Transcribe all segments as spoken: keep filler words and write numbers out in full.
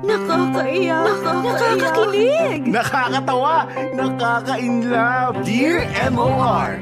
Nakakaiyak. Nakakakilig. Nakakatawa. Nakaka-inlove. Dear M O R.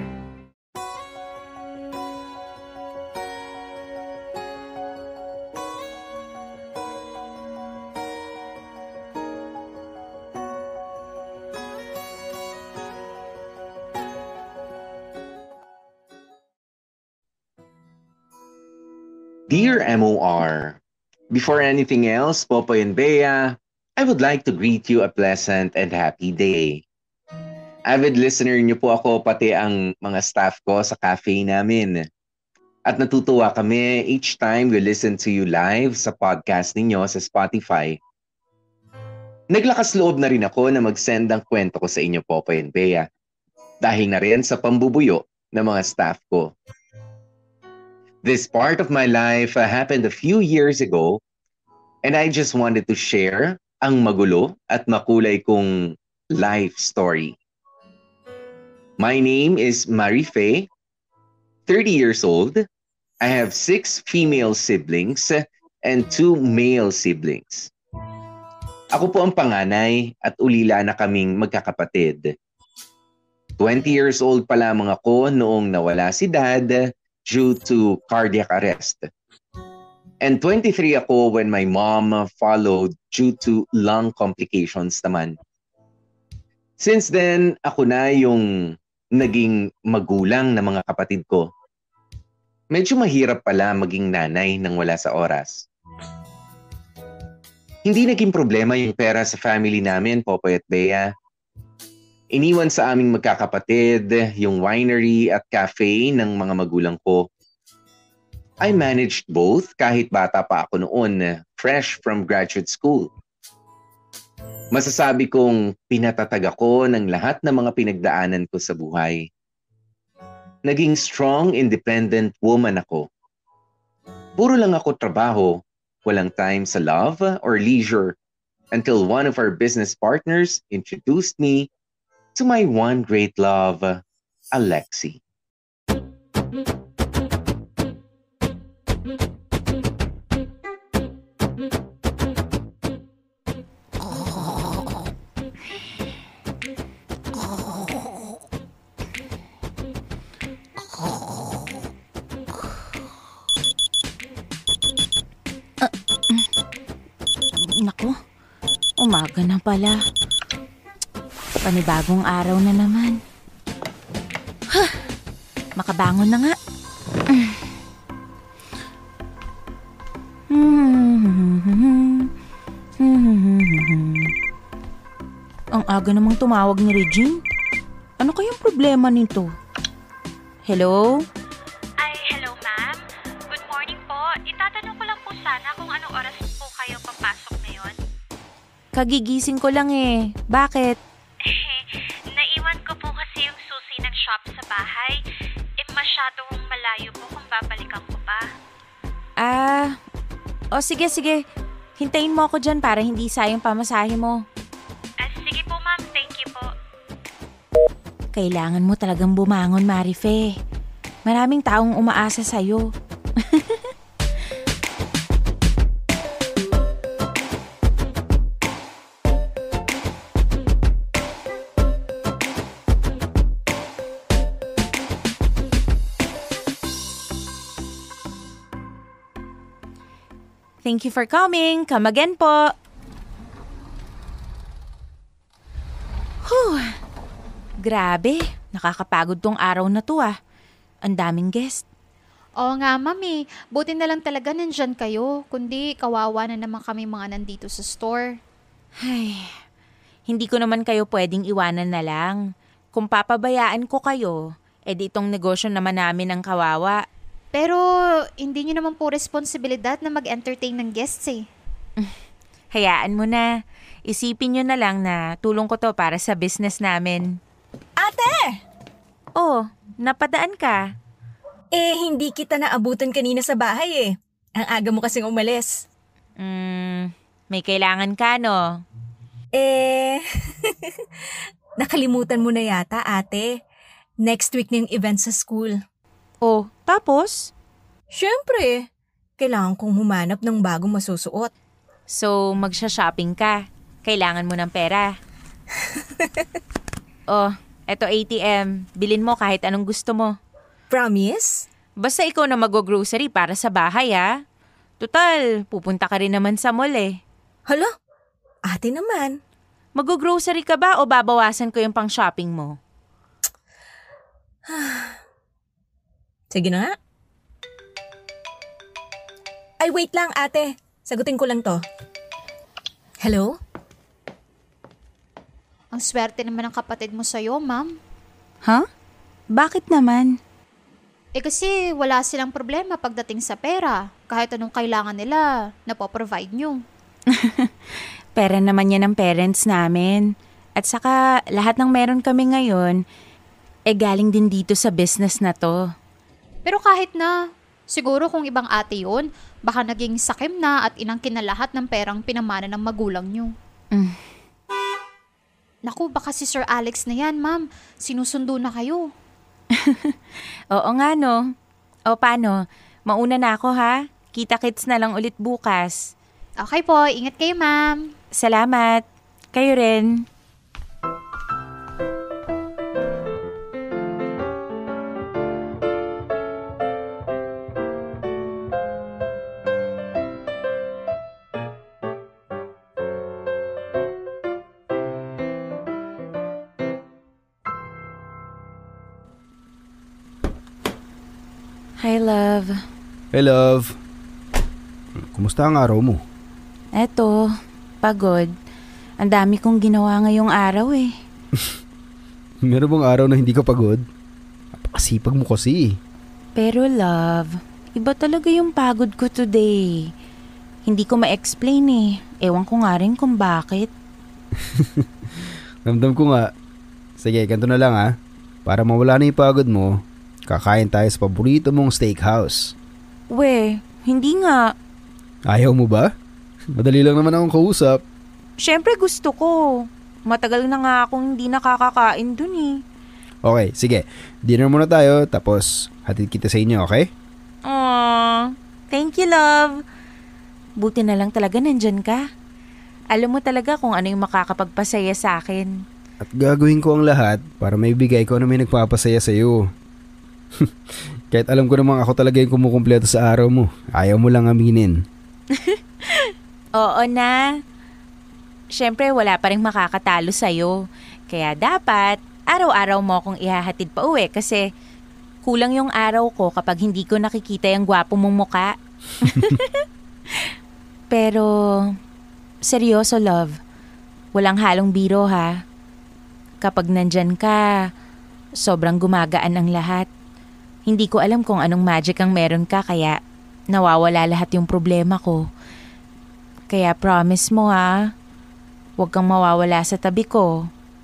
Dear M O R, before anything else, Popoy and Bea, I would like to greet you a pleasant and happy day. Avid listener niyo po ako, pati ang mga staff ko sa cafe namin. At natutuwa kami each time we listen to you live sa podcast ninyo sa Spotify. Naglakas loob na rin ako na mag-send ang kwento ko sa inyo, Popoy and Bea, dahil na rin sa pambubuyo ng mga staff ko. This part of my life uh, happened a few years ago, and I just wanted to share ang magulo at makulay kong life story. My name is Marie Faye, thirty years old. I have six female siblings and two male siblings. Ako po ang panganay at ulila na kaming magkakapatid. twenty years old pa lamang ako noong nawala si Dad due to cardiac arrest. And twenty-three ako when my mom followed due to lung complications naman. Since then, ako na yung naging magulang ng mga kapatid ko. Medyo mahirap pala maging nanay nang wala sa oras. Hindi naging problema yung pera sa family namin, Popoy at Bea. Iniwan sa aming magkakapatid yung winery at cafe ng mga magulang ko. I managed both kahit bata pa ako noon, fresh from graduate school. Masasabi kong pinatatag ako ng lahat ng mga pinagdaanan ko sa buhay. Naging strong, independent woman ako. Puro lang ako trabaho, walang time sa love or leisure until one of our business partners introduced me to my one great love, Alexi. Naku, umaga na pala. Panibagong araw na naman. Huh, makabangon na nga. Ang aga namang tumawag ni Regine. Ano kayang problema nito? Hello? Ay, hello ma'am. Good morning po. Itatanong ko lang po sana kung anong oras po kayo papasok ngayon. Kagigising ko lang eh. Bakit? Naiwan ko po kasi yung susi ng shop sa bahay. Eh, masyadong malayo po kung babalikan ko pa. Ah, o sige sige. Hintayin mo ako dyan para hindi sayang pamasahe mo. Ah, sige po ma'am, thank you po. Kailangan mo talagang bumangon, Marife. Maraming taong umaasa sa'yo. Thank you for coming. Come again po. Whew. Grabe. Nakakapagod tong araw na to ah. Ang daming guest. Oo nga, mami. Buti na lang talaga nandyan kayo. Kundi kawawa na naman kami mga nandito sa store. Ay, hindi ko naman kayo pwedeng iwanan na lang. Kung papabayaan ko kayo, edi itong negosyo naman namin ang kawawa. Pero hindi nyo naman po responsibilidad na mag-entertain ng guests eh. Hayaan mo na. Isipin nyo na lang na tulong ko to para sa business namin. Ate! Oh, napadaan ka. Eh, hindi kita naabutan kanina sa bahay eh. Ang aga mo kasing umalis. Hmm, may kailangan ka no? Eh, nakalimutan mo na yata ate. Next week na yung event sa school. Oh, tapos? Siyempre, kailangan kong humanap ng bagong masusuot. So, magsha-shopping ka. Kailangan mo ng pera. Oh, eto A T M. Bilin mo kahit anong gusto mo. Promise? Basta ikaw na mag-grocery para sa bahay, ha? Total, pupunta ka rin naman sa mall eh. Hala, ate naman. Mag-grocery ka ba o babawasan ko yung pang-shopping mo? Sige na nga. Ay, wait lang ate. Sagutin ko lang to. Hello? Ang swerte naman ng kapatid mo sa'yo, ma'am. Ha? Huh? Bakit naman? Eh kasi wala silang problema pagdating sa pera. Kahit anong kailangan nila, napoprovide nyo. Pera naman yan ng parents namin. At saka lahat ng meron kami ngayon, eh galing din dito sa business na to. Pero kahit na, siguro kung ibang ate yun, baka naging sakim na at inangkin na lahat ng perang pinamana ng magulang nyo. Mm. Naku, baka si Sir Alex na yan, ma'am. Sinusundo na kayo. Oo nga no. O paano? Mauna na ako ha. Kita-kits na lang ulit bukas. Okay po, ingat kayo, ma'am. Salamat. Kayo rin. Hi, love. Hey, love. Kumusta ang araw mo? Eto, pagod. Ang dami kong ginawa ngayong araw eh. Meron bang araw na hindi ka pagod? Napakasipag mo kasi. Pero love, iba talaga yung pagod ko today. Hindi ko ma-explain eh. Ewan ko nga rin kung bakit. Ramdam ko nga. Sige, ganito na lang ha. Para mawala na yung pagod mo, kakain tayo sa paborito mong steakhouse. We, hindi nga. Ayaw mo ba? Madali lang naman akong kausap. Siyempre gusto ko. Matagal na nga akong hindi nakakakain dun eh. Okay, sige. Dinner muna tayo, tapos hatid kita sa inyo, okay? Aww, thank you, love. Buti na lang talaga nandyan ka. Alam mo talaga kung ano yung makakapagpasaya sa akin. At gagawin ko ang lahat para maibigay ko na may nagpapasaya sa'yo. Kahit alam ko namang ako talaga yung kumukumpleto sa araw mo. Ayaw mo lang aminin. Oo na. Siyempre wala pa rin makakatalo sa'yo. Kaya dapat araw-araw mo akong ihahatid pa uwi kasi kulang yung araw ko kapag hindi ko nakikita yung gwapo mong muka. Pero seryoso, love. Walang halong biro ha. Kapag nandyan ka, sobrang gumagaan ang lahat. Hindi ko alam kung anong magic ang meron ka kaya nawawala lahat yung problema ko. Kaya promise mo ha, huwag kang mawawala sa tabi ko.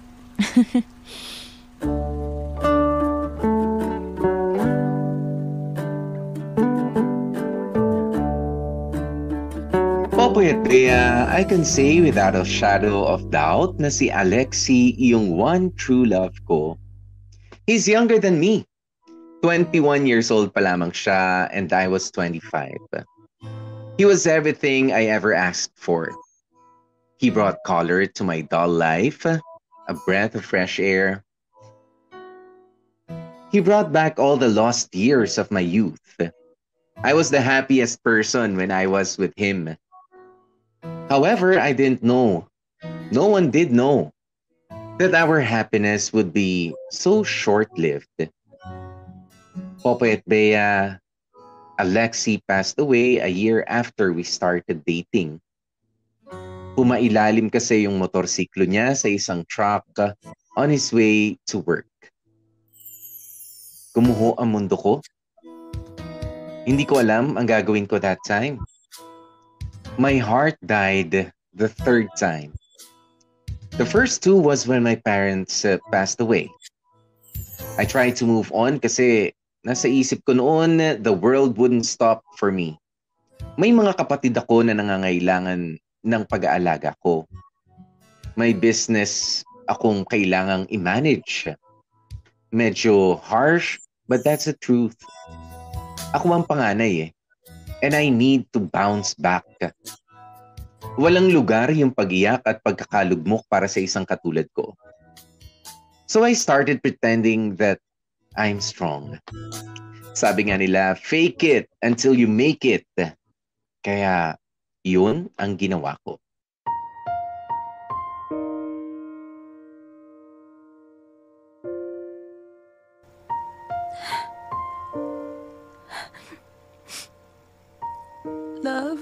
Popoy at Bea, I can say without a shadow of doubt na si Alexi yung one true love ko. He's younger than me. twenty-one years old pa lamang siya and I was twenty-five. He was everything I ever asked for. He brought color to my dull life, a breath of fresh air. He brought back all the lost years of my youth. I was the happiest person when I was with him. However, I didn't know, no one did know, that our happiness would be so short-lived. Popoy at Bea, Alexi passed away a year after we started dating. Pumailalim kasi yung motorsiklo niya sa isang truck on his way to work. Gumuho ang mundo ko. Hindi ko alam ang gagawin ko that time. My heart died the third time. The first two was when my parents uh, passed away. I tried to move on kasi nasa isip ko noon, the world wouldn't stop for me. May mga kapatid ako na nangangailangan ng pag-aalaga ko. May business akong kailangang i-manage. Medyo harsh, but that's the truth. Ako ang panganay eh. And I need to bounce back. Walang lugar yung pag-iyak at pagkakalugmok para sa isang katulad ko. So I started pretending that I'm strong. Sabi nga nila, fake it until you make it. Kaya yun ang ginawa ko. Love,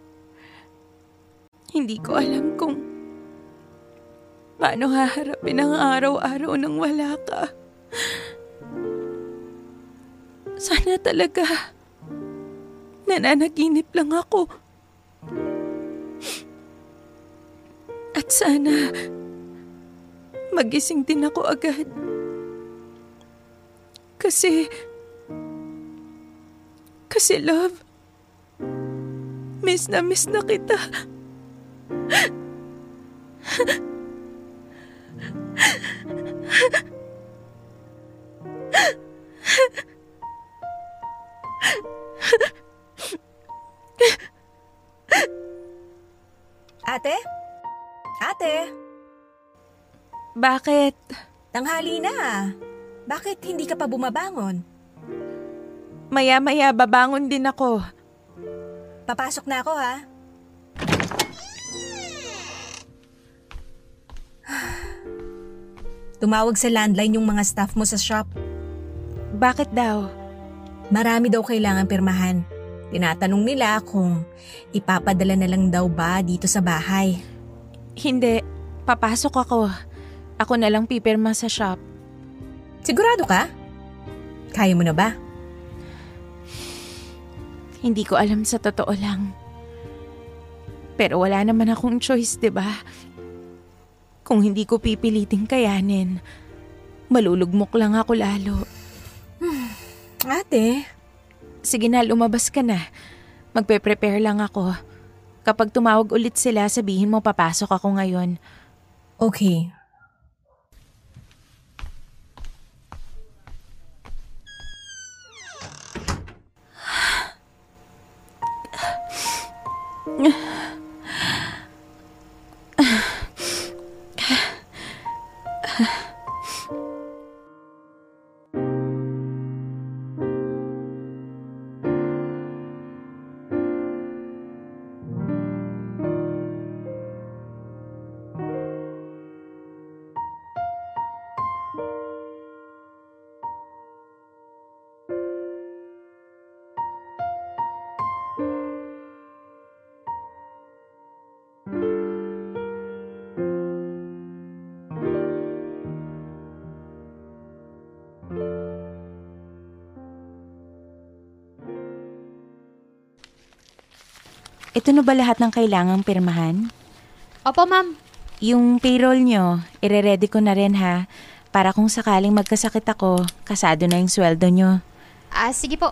hindi ko alam kung paano haharapin ang araw-araw nang wala ka. Sana talaga nananaginip lang ako. At sana magising din ako agad. Kasi, kasi love, miss na miss na kita. Ate? Ate? Bakit? Tanghali na. Bakit hindi ka pa bumabangon? Maya-maya babangon din ako. Papasok na ako, ha? Tumawag sa landline yung mga staff mo sa shop. Bakit daw? Marami daw kailangan pirmahan. Tinatanong nila kung ipapadala na lang daw ba dito sa bahay. Hindi. Papasok ako. Ako na lang pipirma sa shop. Sigurado ka? Kaya mo na ba? Hindi ko alam sa totoo lang. Pero wala naman akong choice, 'di ba? Kung hindi ko pipiliting kayanin, malulugmok lang ako lalo. Hmm, ate. Sige na, lumabas ka na. Magpe-prepare lang ako. Kapag tumawag ulit sila, sabihin mo papasok ako ngayon. Okay. Ito na ba lahat ng kailangang pirmahan? Opo, ma'am. Yung payroll nyo, ire-ready ko na rin ha. Para kung sakaling magkasakit ako, kasado na yung sweldo nyo. Ah, sige po.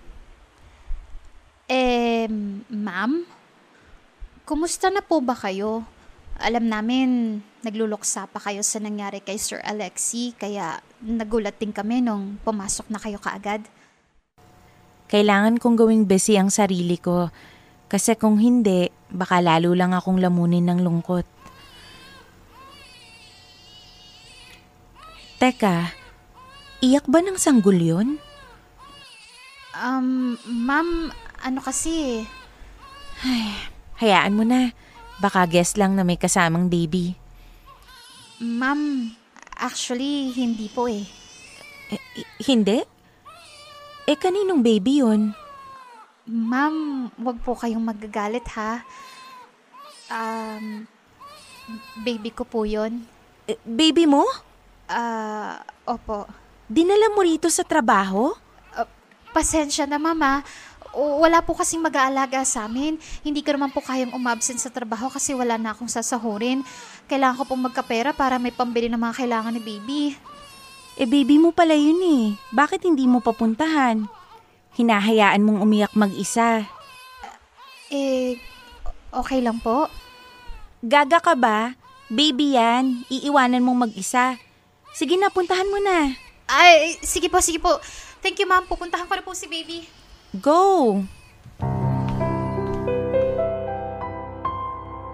Eh, ma'am? Kumusta na po ba kayo? Alam namin, nagluluksa pa kayo sa nangyari kay Sir Alexi, kaya nagulat din kami nung pumasok na kayo kaagad. Kailangan kong gawing busy ang sarili ko. Kasi kung hindi, baka lalo lang akong lamunin ng lungkot. Teka, iyak ba ng sanggol yun? Um, ma'am, ano kasi? Ay, hayaan mo na. Baka guess lang na may kasamang baby. Ma'am, actually, hindi po eh. eh hindi? Eh, kaninong baby yun? Ma'am, wag po kayong magagalit ha. Um, baby ko po yun. Eh, baby mo? Ah, uh, opo. Dinala mo rito sa trabaho? Uh, pasensya na, mama. O, wala po kasing mag-aalaga sa amin. Hindi ko naman po kayang umabsent sa trabaho kasi wala na akong sasahurin. Kailangan ko pong magkapera para may pambili ng mga kailangan ni baby. Eh, baby mo pala yun eh. Bakit hindi mo papuntahan? Hinahayaan mong umiyak mag-isa. Eh, okay lang po. Gaga ka ba? Baby yan. Iiwanan mong mag-isa. Sige na, puntahan mo na. Ay, sige po, sige po. Thank you, ma'am. Pupuntahan ko na po si baby. Go!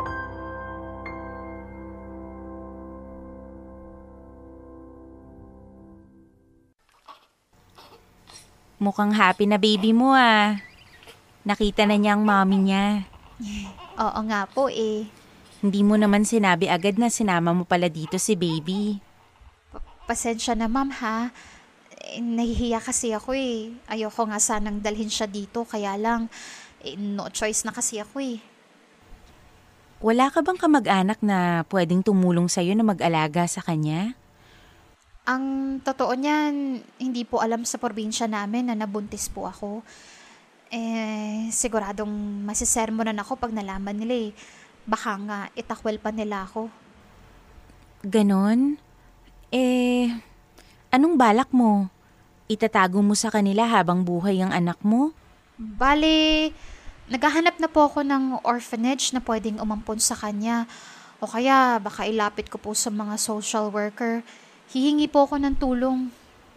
Mukhang happy na baby mo ah. Nakita na niya ang mommy niya. Oo nga po eh. Hindi mo naman sinabi agad na sinama mo pala dito si baby. Pa- Pasensya na ma'am ha. Eh, nahihiya kasi ako eh. Ayoko nga sanang dalhin siya dito kaya lang eh, no choice na kasi ako eh. Wala ka bang kamag-anak na pwedeng tumulong sa'yo na mag-alaga sa kanya? Ang totoo niyan, hindi po alam sa probinsya namin na nabuntis po ako. Eh, siguradong masisermonan ako pag nalaman nila eh. Baka nga itakwel pa nila ako. Ganon? Eh, anong balak mo? Itatago mo sa kanila habang buhay ang anak mo? Bale, naghahanap na po ako ng orphanage na pwedeng umampon sa kanya. O kaya baka ilapit ko po sa mga social worker. Hihingi po ako ng tulong.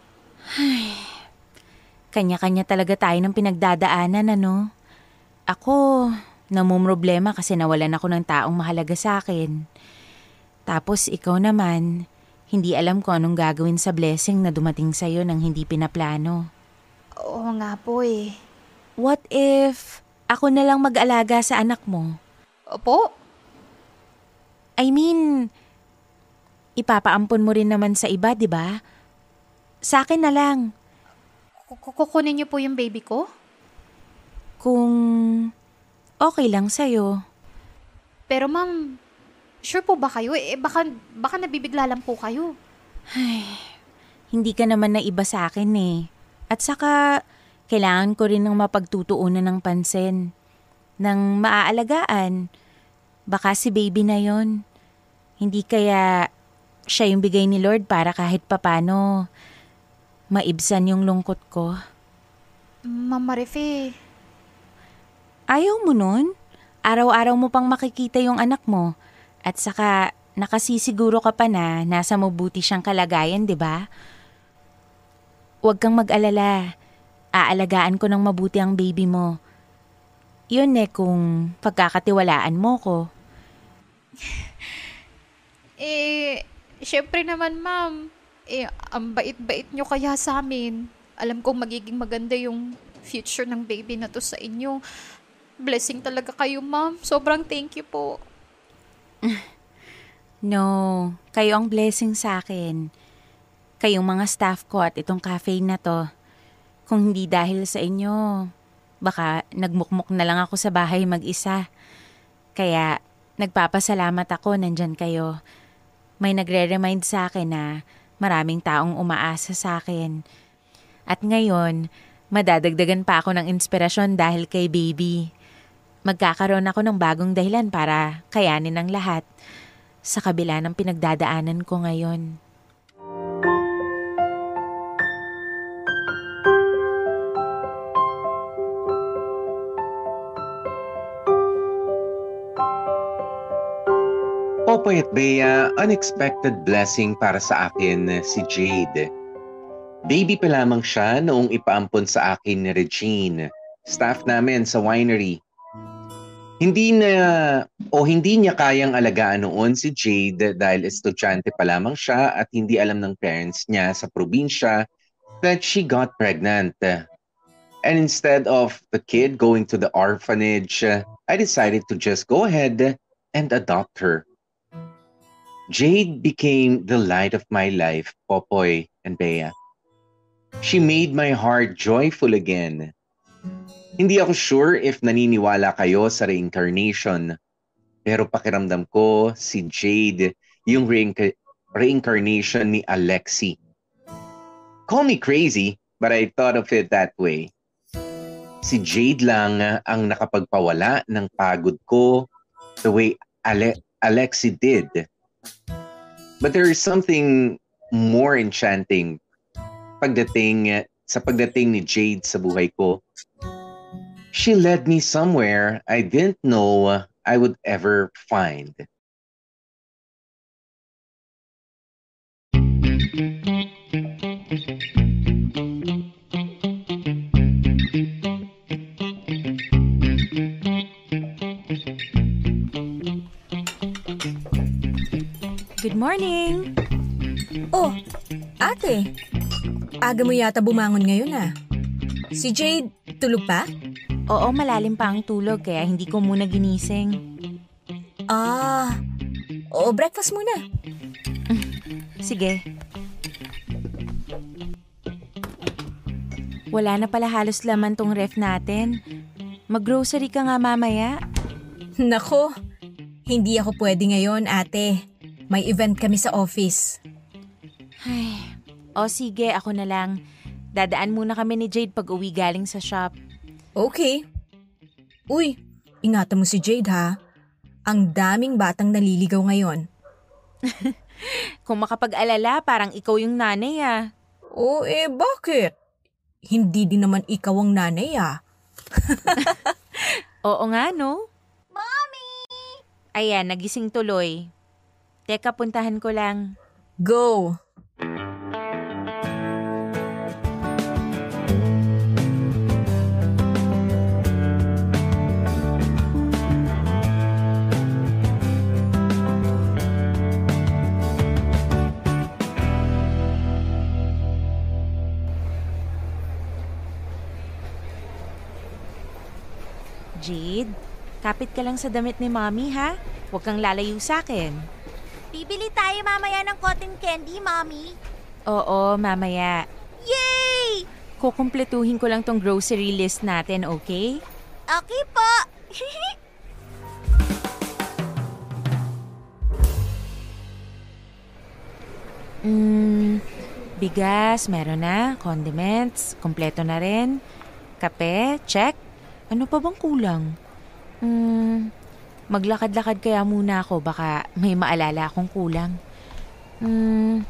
Kanya-kanya talaga tayo ng pinagdadaanan, ano? Ako, namumroblema kasi nawalan ako ng taong mahalaga sa akin. Tapos ikaw naman, hindi alam ko anong gagawin sa blessing na dumating sa'yo nang hindi pinaplano. Oo nga po eh. What if ako na lang mag-alaga sa anak mo? Opo? I mean, ipapaampon mo rin naman sa iba, di ba? Sa akin na lang. Kukunin niyo po yung baby ko? Kung okay lang sa'yo. Pero ma'am, sure po ba kayo? Eh baka, baka nabibigla lang po kayo. Ay, hindi ka naman na iba sa akin eh. At saka, kailangan ko rin ng mapagtutuunan ng pansin. Nang maaalagaan. Baka si baby na yon. Hindi kaya siya yung bigay ni Lord para kahit papano maibsan yung lungkot ko. Ma'am Marife. Ayaw mo nun? Araw-araw mo pang makikita yung anak mo. At saka nakasisiguro ka pa na nasa mabuti siyang kalagayan, di ba? Huwag kang mag-alala. Aalagaan ko ng mabuti ang baby mo. Yun eh kung pagkakatiwalaan mo ko. Eh, syempre naman ma'am. Eh, ang bait-bait nyo kaya sa amin. Alam kong magiging maganda yung future ng baby na to sa inyo. Blessing talaga kayo ma'am. Sobrang thank you po. No, kayo ang blessing sa akin. Kayong mga staff ko at itong cafe na to. Kung hindi dahil sa inyo, baka nagmukmuk na lang ako sa bahay mag-isa. Kaya nagpapasalamat ako nandyan kayo. May nagre-remind sa akin na maraming taong umaasa sa akin. At ngayon, madadagdagan pa ako ng inspirasyon dahil kay baby. Magkakaroon ako ng bagong dahilan para kayanin ang lahat sa kabila ng pinagdadaanan ko ngayon. Popoy at Bea, unexpected blessing para sa akin si Jade. Baby pa lamang siya noong ipaampon sa akin ni Regine, staff namin sa winery. Hindi na o hindi niya kayang alagaan noon si Jade dahil estudyante pa lamang siya at hindi alam ng parents niya sa probinsya that she got pregnant. And instead of the kid going to the orphanage, I decided to just go ahead and adopt her. Jade became the light of my life, Popoy and Bea. She made my heart joyful again. Hindi ako sure if naniniwala kayo sa reincarnation, pero pakiramdam ko si Jade yung reinc- reincarnation ni Alexi. Call me crazy, but I thought of it that way. Si Jade lang ang nakapagpawala ng pagod ko the way Ale- Alexi did. But there is something more enchanting pagdating sa pagdating ni Jade sa buhay ko. She led me somewhere I didn't know I would ever find. Good morning! Oh, ate. Aga mo yata bumangon ngayon ah. Si Jade, tulog pa? Oo, malalim pa ang tulog kaya hindi ko muna ginising. Ah, oo, breakfast muna. Sige. Wala na pala halos laman tong ref natin. Mag-grocery ka nga mamaya. Nako, hindi ako pwede ngayon, ate. May event kami sa office. Ay, o sige, ako na lang. Dadaan muna kami ni Jade pag uwi galing sa shop. Okay. Uy, ingatan mo si Jade ha. Ang daming batang naliligaw ngayon. Kung makapag-alala, parang ikaw yung nanay ah. Oh, eh bakit? Hindi din naman ikaw ang nanay ah. Oo nga no? Mommy! Ayan, nagising tuloy. Teka, puntahan ko lang. Go! Jade, kapit ka lang sa damit ni Mommy ha? Huwag kang lalayo sa akin. Bibili tayo mamaya ng cotton candy, Mommy. Oo, mamaya. Yay! Kukumpletuhin ko lang tong grocery list natin, okay? Okay po. Hmm, bigas, meron na. Condiments, kompleto na rin. Kape, check. Ano pa bang kulang? Hmm, maglakad-lakad kaya muna ako. Baka may maalala akong kulang. Hmm.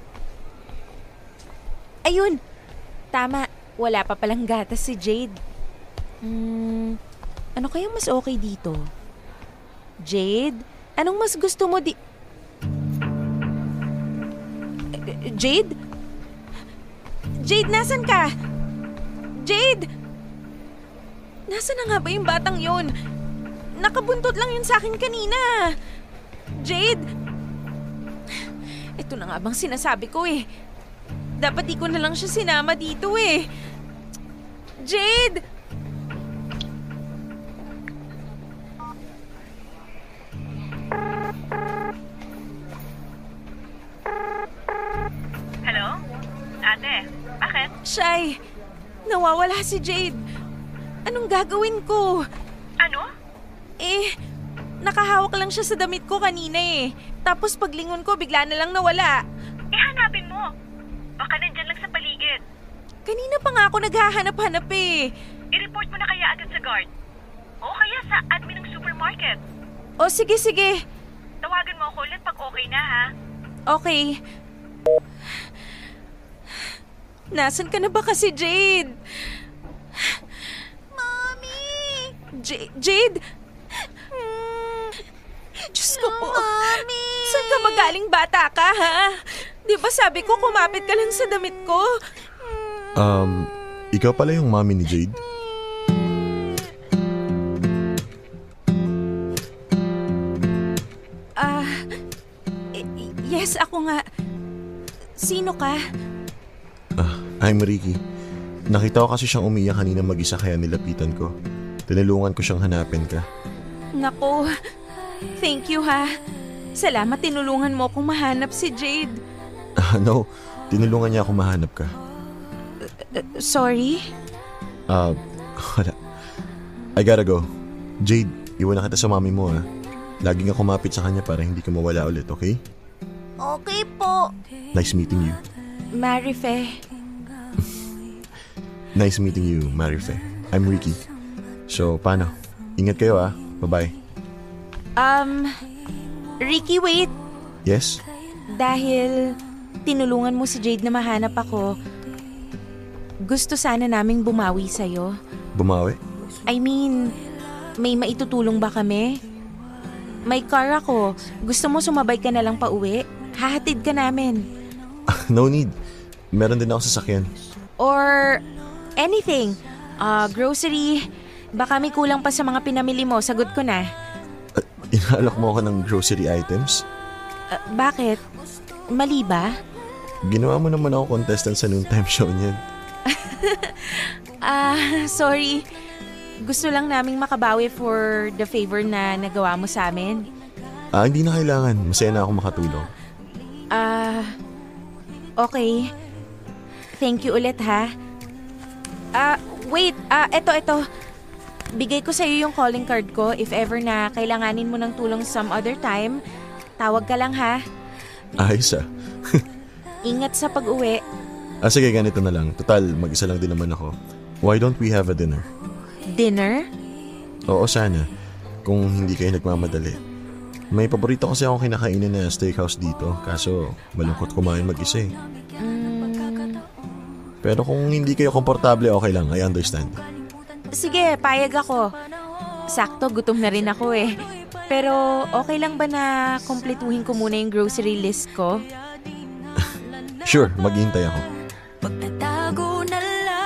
Ayun! Tama, wala pa palang gatas si Jade. Hmm, ano kayang mas okay dito? Jade, anong mas gusto mo di... Jade? Jade, nasan ka? Jade! Nasaan na nga ba yung batang yon? Nakabuntot lang yun sa akin kanina. Jade! Ito na nga bang sinasabi ko eh. Dapat di ko na lang siya sinama dito eh. Jade! Hello? Ate, bakit? Shy, nawawala si Jade. Anong gagawin ko? Ano? Eh, nakahawak lang siya sa damit ko kanina eh. Tapos paglingon ko, bigla na lang nawala. Eh, hanapin mo. Baka nandyan lang sa paligid. Kanina pa nga ako naghahanap-hanap eh. I-report mo na kaya agad sa guard. O kaya sa admin ng supermarket. O sige, sige. Tawagan mo ako ulit pag okay na, ha? Okay. Nasaan ka na ba kasi, Jade? J- Jade! Hmm. Diyos ko po. Mommy! Saan ka magaling bata ka, ha? Di ba sabi ko kumapit ka lang sa damit ko? Um, ikaw pala yung mommy ni Jade? Ah, uh, yes, ako nga. Sino ka? Ah, I'm Ricky. Nakita ko kasi siyang umiyak kanina mag-isa kaya nilapitan ko. Tinulungan ko siyang hanapin ka. Nako, thank you ha. Salamat tinulungan mo akong mahanap si Jade. Ah, no, tinulungan niya ako mahanap ka. Uh, sorry? Ah, uh, wala. I gotta go. Jade, iwan na kita sa mami mo ha. Laging ako kumapit sa kanya para hindi ka mawala ulit, okay? Okay po. Nice meeting you. Marife. Nice meeting you, Marife. I'm Ricky. So, paano? Ingat kayo ah. Bye-bye. Um, Ricky, wait. Yes? Dahil tinulungan mo si Jade na mahanap ako, gusto sana naming bumawi sa'yo. Bumawi? I mean, may maitutulong ba kami? May car ako. Gusto mo sumabay ka na lang pa uwi? Hahatid ka namin. No need. Meron din ako sasakyan. Or anything. Uh, grocery. Baka may kulang pa sa mga pinamili mo. Sagot ko na. Uh, inaalok mo ako ng grocery items? Uh, bakit? Mali ba? Ginawa mo naman ako contestant sa noontime show niyan. Ah, sorry. Gusto lang naming makabawi for the favor na nagawa mo sa amin. Ah, hindi na kailangan. Masaya na ako makatulong. Ah, okay. Thank you ulit ha. Ah, wait. Ah, eto, eto. Bigay ko sa'yo yung calling card ko if ever na kailanganin mo ng tulong some other time. Tawag ka lang ha. Ayos ah. Ingat sa pag-uwi. Ah, sige, ganito na lang. Total, mag-isa lang din naman ako. Why don't we have a dinner? Dinner? Oo, sana. Kung hindi kayo nagmamadali. May paborito kasi akong kinakainin na steakhouse dito. Kaso, malungkot kumain mag-isa eh. Mm. Pero kung hindi kayo komportable, okay lang. I understand. Sige, payag ako. Sakto, gutom na rin ako eh. Pero okay lang ba na kumpletuhin ko muna yung grocery list ko? Sure, maghihintay ako. Pagtatago na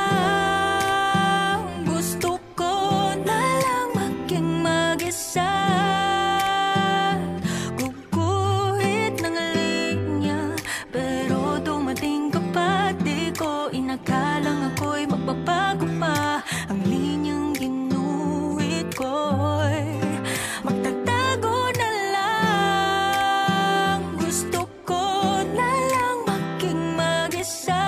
lang, gusto ko na lang maging mag-isa. Guguhit ng linya, pero dumating ka pa, di ko inakalang ako'y magbabago pa. Ang linyang ginuhit ko'y magtatago na lang, gusto ko na lang maging mag-isa.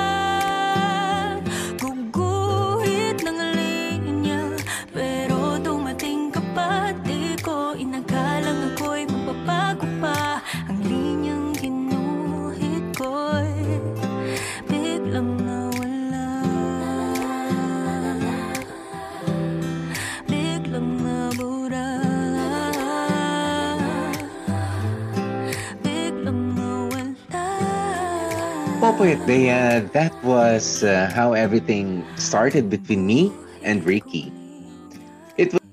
Guguhit ng linya, pero dumating ka pa, di ko inakalang ako'y magbabago pa. Ang linyang ginuhit ko'y biglang nawala, biglang nabura, biglang nawala. Popoy at Bea, that was uh, how everything started between me and Ricky. It was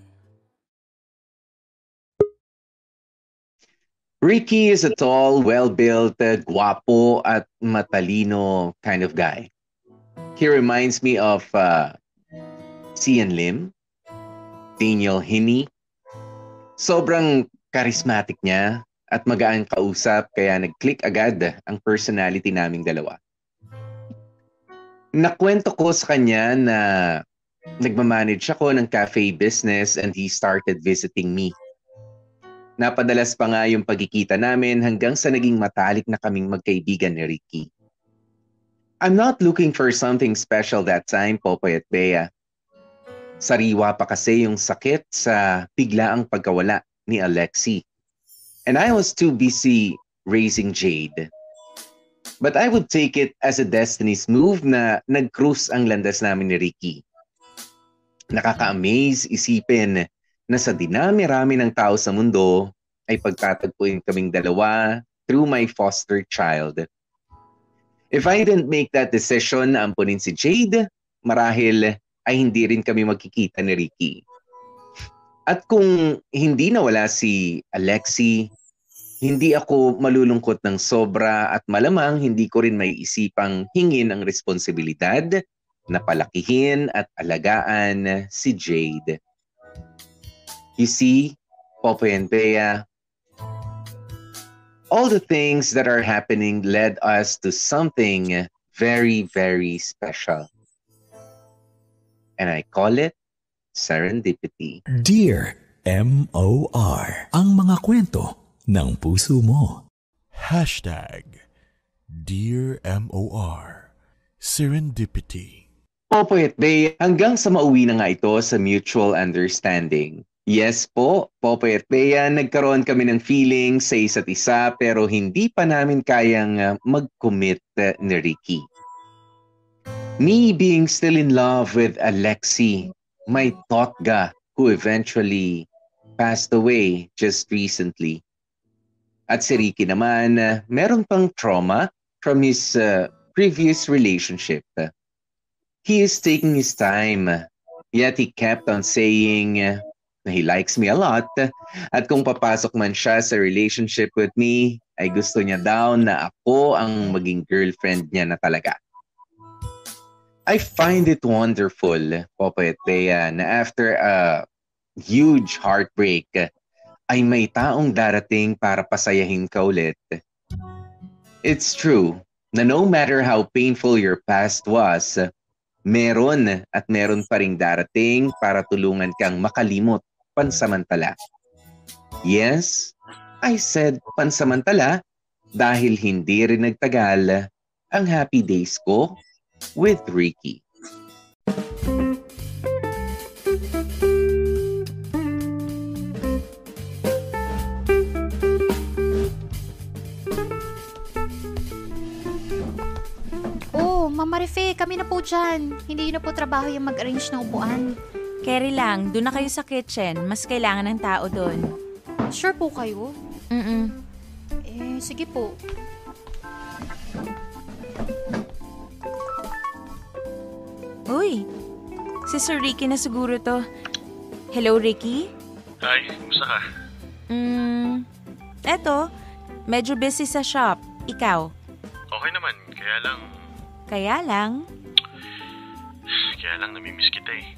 Ricky is a tall, well-built, uh, guapo at matalino kind of guy. He reminds me of uh, Sian Lim, Daniel Hiney. Sobrang charismatic niya at magaan kausap kaya nag-click agad ang personality naming dalawa. Nakwento ko sa kanya na nagmamanage ako ng cafe business and he started visiting me. Napadalas pa nga yung pagkikita namin hanggang sa naging matalik na kaming magkaibigan ni Ricky. I'm not looking for something special that time, Popoy at Bea. Sariwa pa kasi yung sakit sa biglaang pagkawala ni Alexi. And I was too busy raising Jade. But I would take it as a destiny's move na nag-cruise ang landas namin ni Ricky. Nakaka-amaze isipin na sa dinami-rami ng tao sa mundo ay pagtatagpuin kaming dalawa through my foster child. If I didn't make that decision na ampunin si Jade, marahil ay hindi rin kami magkikita ni Ricky. At kung hindi nawala si Alexi, hindi ako malulungkot ng sobra at malamang hindi ko rin may isipang hingin ang responsibilidad na palakihin at alagaan si Jade. You see, Popoy and Bea, all the things that are happening led us to something very, very special. And I call it serendipity. Dear M O R, ang mga kwento ng puso mo. Hashtag Dear M O R, Serendipity. Popoy at Bea, hanggang sa mauwi na nga ito sa mutual understanding. Yes po, Popoy at Bea, nagkaroon kami ng feeling sa isa't isa pero hindi pa namin kayang uh, mag-commit uh, ni Ricky. Me being still in love with Alexi, my totga who eventually passed away just recently. At si Ricky naman, uh, meron pang trauma from his uh, previous relationship. He is taking his time, yet he kept on saying uh, na he likes me a lot at kung papasok man siya sa relationship with me, ay gusto niya daw na ako ang maging girlfriend niya na talaga. I find it wonderful, Popoy at Bea, na after a huge heartbreak, ay may taong darating para pasayahin ka ulit. It's true na no matter how painful your past was, meron at meron pa ring darating para tulungan kang makalimot pansamantala. Yes, I said pansamantala dahil hindi rin nagtagal ang happy days ko with Ricky. Mama Marife, kami na po dyan. Hindi na po trabaho yung mag-arrange ng upuan. Carry lang, doon na kayo sa kitchen. Mas kailangan ng tao doon. Sure po kayo? Mm-mm. Eh, sige po. Uy, si Sir Ricky na siguro to. Hello, Ricky? Hi, kumusta ka? Hmm, eto, medyo busy sa shop. Ikaw? Okay naman, kaya lang... Kaya lang? Kaya lang namimiss kita eh.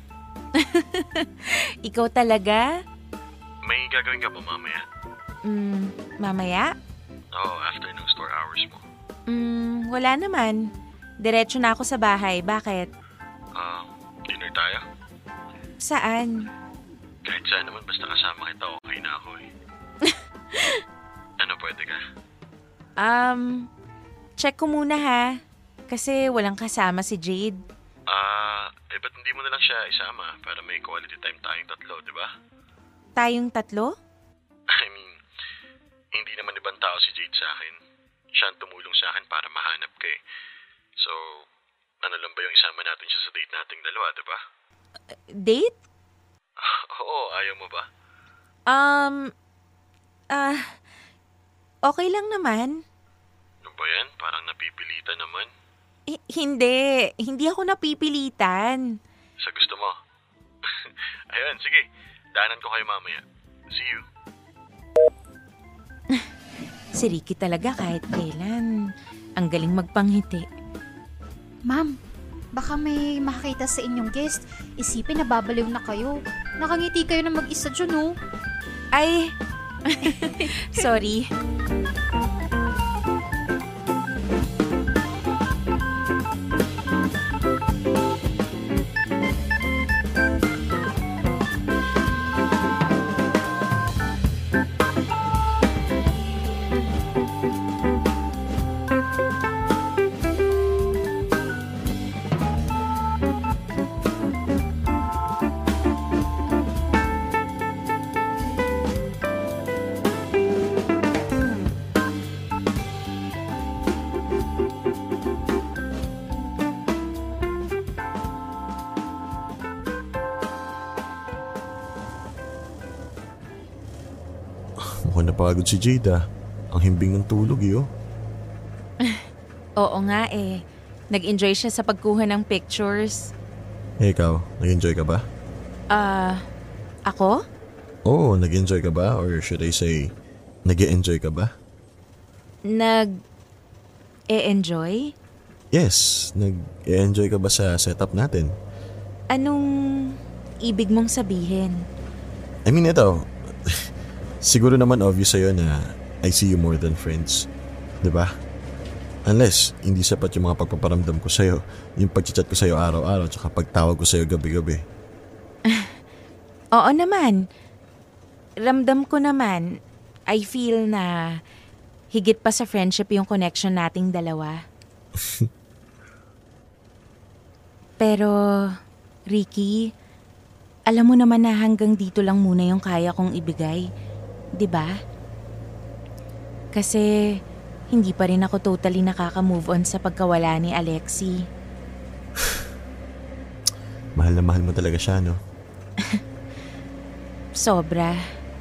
Ikaw talaga? May gagawin ka pa mamaya? Hmm, mamaya? Oo, after ng store hours mo. Hmm, wala naman. Diretso na ako sa bahay. Bakit? Ah, uh, dinner tayo? Saan? Kahit saan naman, basta kasama kita, okay na ako eh. Ano, pwede ka? Um, check ko muna ha. Kasi walang kasama si Jade. Ah, uh, eh ba't hindi mo na lang siya isama para may quality time tayong tatlo, di ba? Tayong tatlo? I mean, hindi naman ibang tao si Jade sa akin. Siya ang tumulong sa akin para mahanap ka eh. So, ano lang ba yung isama natin siya sa date nating dalawa, di ba? Uh, date? Oo, ayaw mo ba? Um, ah, uh, okay lang naman. Ano ba yan? Parang napipilitan naman. Eh, hindi. Hindi ako napipilitan. Sa gusto mo? Ayun, sige. Daanan ko kayo mamaya. See you. Si Ricky talaga kahit kailan. Ang galing magpanghiti. Ma'am, baka may makakita sa inyong guest. Isipin na babaliw na kayo. Nakangiti kayo na mag-isa dyan, oh. Ay, sorry. Mukhang napagod si Jade ah. Ang himbing ng tulog eh oh. Oo nga eh. Nag-enjoy siya sa pagkuha ng pictures. Eh ikaw, nag-enjoy ka ba? Ah, uh, ako? Oo, nag-enjoy ka ba? Or should I say, nag-enjoy ka ba? Nag-e-enjoy? Yes, nag-enjoy ka ba sa setup natin? Anong ibig mong sabihin? I mean, ito, siguro naman obvious sa'yo na I see you more than friends. Diba? Unless, hindi sapat yung mga pagpaparamdam ko sa'yo. Yung pag-chat ko sa'yo araw-araw tsaka pagtawag ko sa'yo gabi-gabi. Oo naman. Ramdam ko naman, I feel na higit pa sa friendship yung connection nating dalawa. Pero, Ricky, alam mo naman na hanggang dito lang muna yung kaya kong ibigay. Diba? Kasi hindi pa rin ako totally nakaka-move on sa pagkawala ni Alexi. Mahal na mahal mo talaga siya, no? Sobra.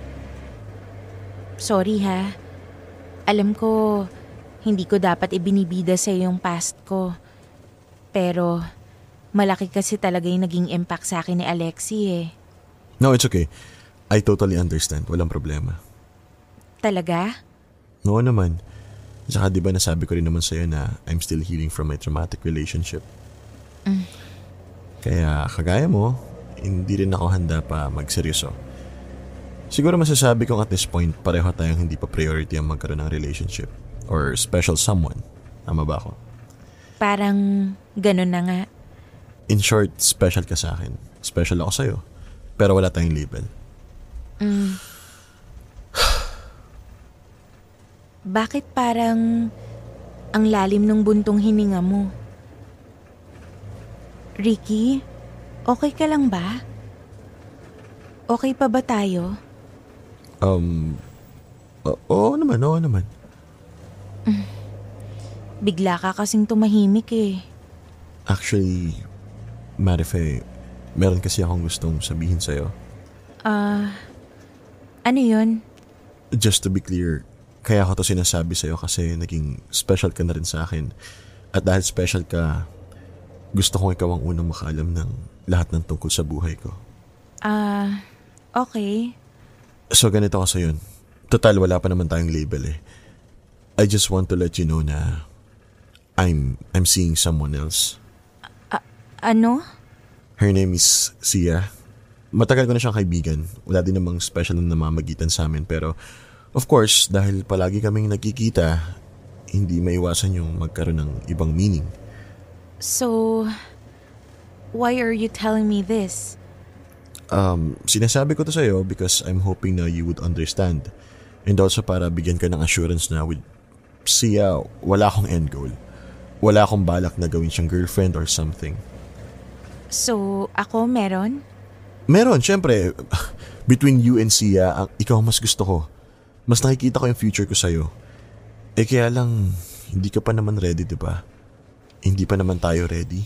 Sorry ha. Alam ko, hindi ko dapat ibinibida sa yung past ko. Pero, malaki kasi talaga yung naging impact sa akin ni Alexi eh. No, it's okay. I totally understand. Walang problema. Talaga? Oo naman. Saka di ba nasabi ko rin naman sa'yo na I'm still healing from my traumatic relationship. Mm. Kaya kagaya mo, hindi rin ako handa pa magseryoso. Siguro masasabi kong at this point, pareho tayong hindi pa priority ang magkaroon ng relationship or special someone. Tama ba ako? Parang ganun na nga. In short, special ka sa akin. Special ako sa'yo. Pero wala tayong label. Mm. Bakit parang ang lalim ng buntong hininga mo? Ricky, okay ka lang ba? Okay pa ba tayo? Um, o- oo naman, oo naman. Mm. Bigla ka kasing tumahimik eh. Actually, Marife, meron kasi akong gustong sabihin sa'yo. Ah, uh, ano yun? Just to be clear, kaya ako to sinasabi sa'yo kasi naging special ka na rin sa akin. At dahil special ka, gusto kong ikaw ang unang makaalam ng lahat ng tungkol sa buhay ko. Ah, uh, okay. So ganito kasi yun. Total, wala pa naman tayong label eh. I just want to let you know na I'm, I'm seeing someone else. Uh, ano? Her name is Sia. Matagal ko na siyang kaibigan. Wala din namang special na namamagitan sa amin. Pero, of course, dahil palagi kaming nagkikita, hindi maiwasan yung magkaroon ng ibang meaning. So, why are you telling me this? Um, sinasabi ko to sa'yo because I'm hoping na you would understand. And also para bigyan ka ng assurance na with Sia, wala akong end goal. Wala akong balak na gawin siyang girlfriend or something. So, ako meron? Meron, syempre. Between you and Sia, ang, ikaw mas gusto ko. Mas nakikita ko yung future ko sa'yo. Eh kaya lang, hindi ka pa naman ready, di ba? Hindi pa naman tayo ready.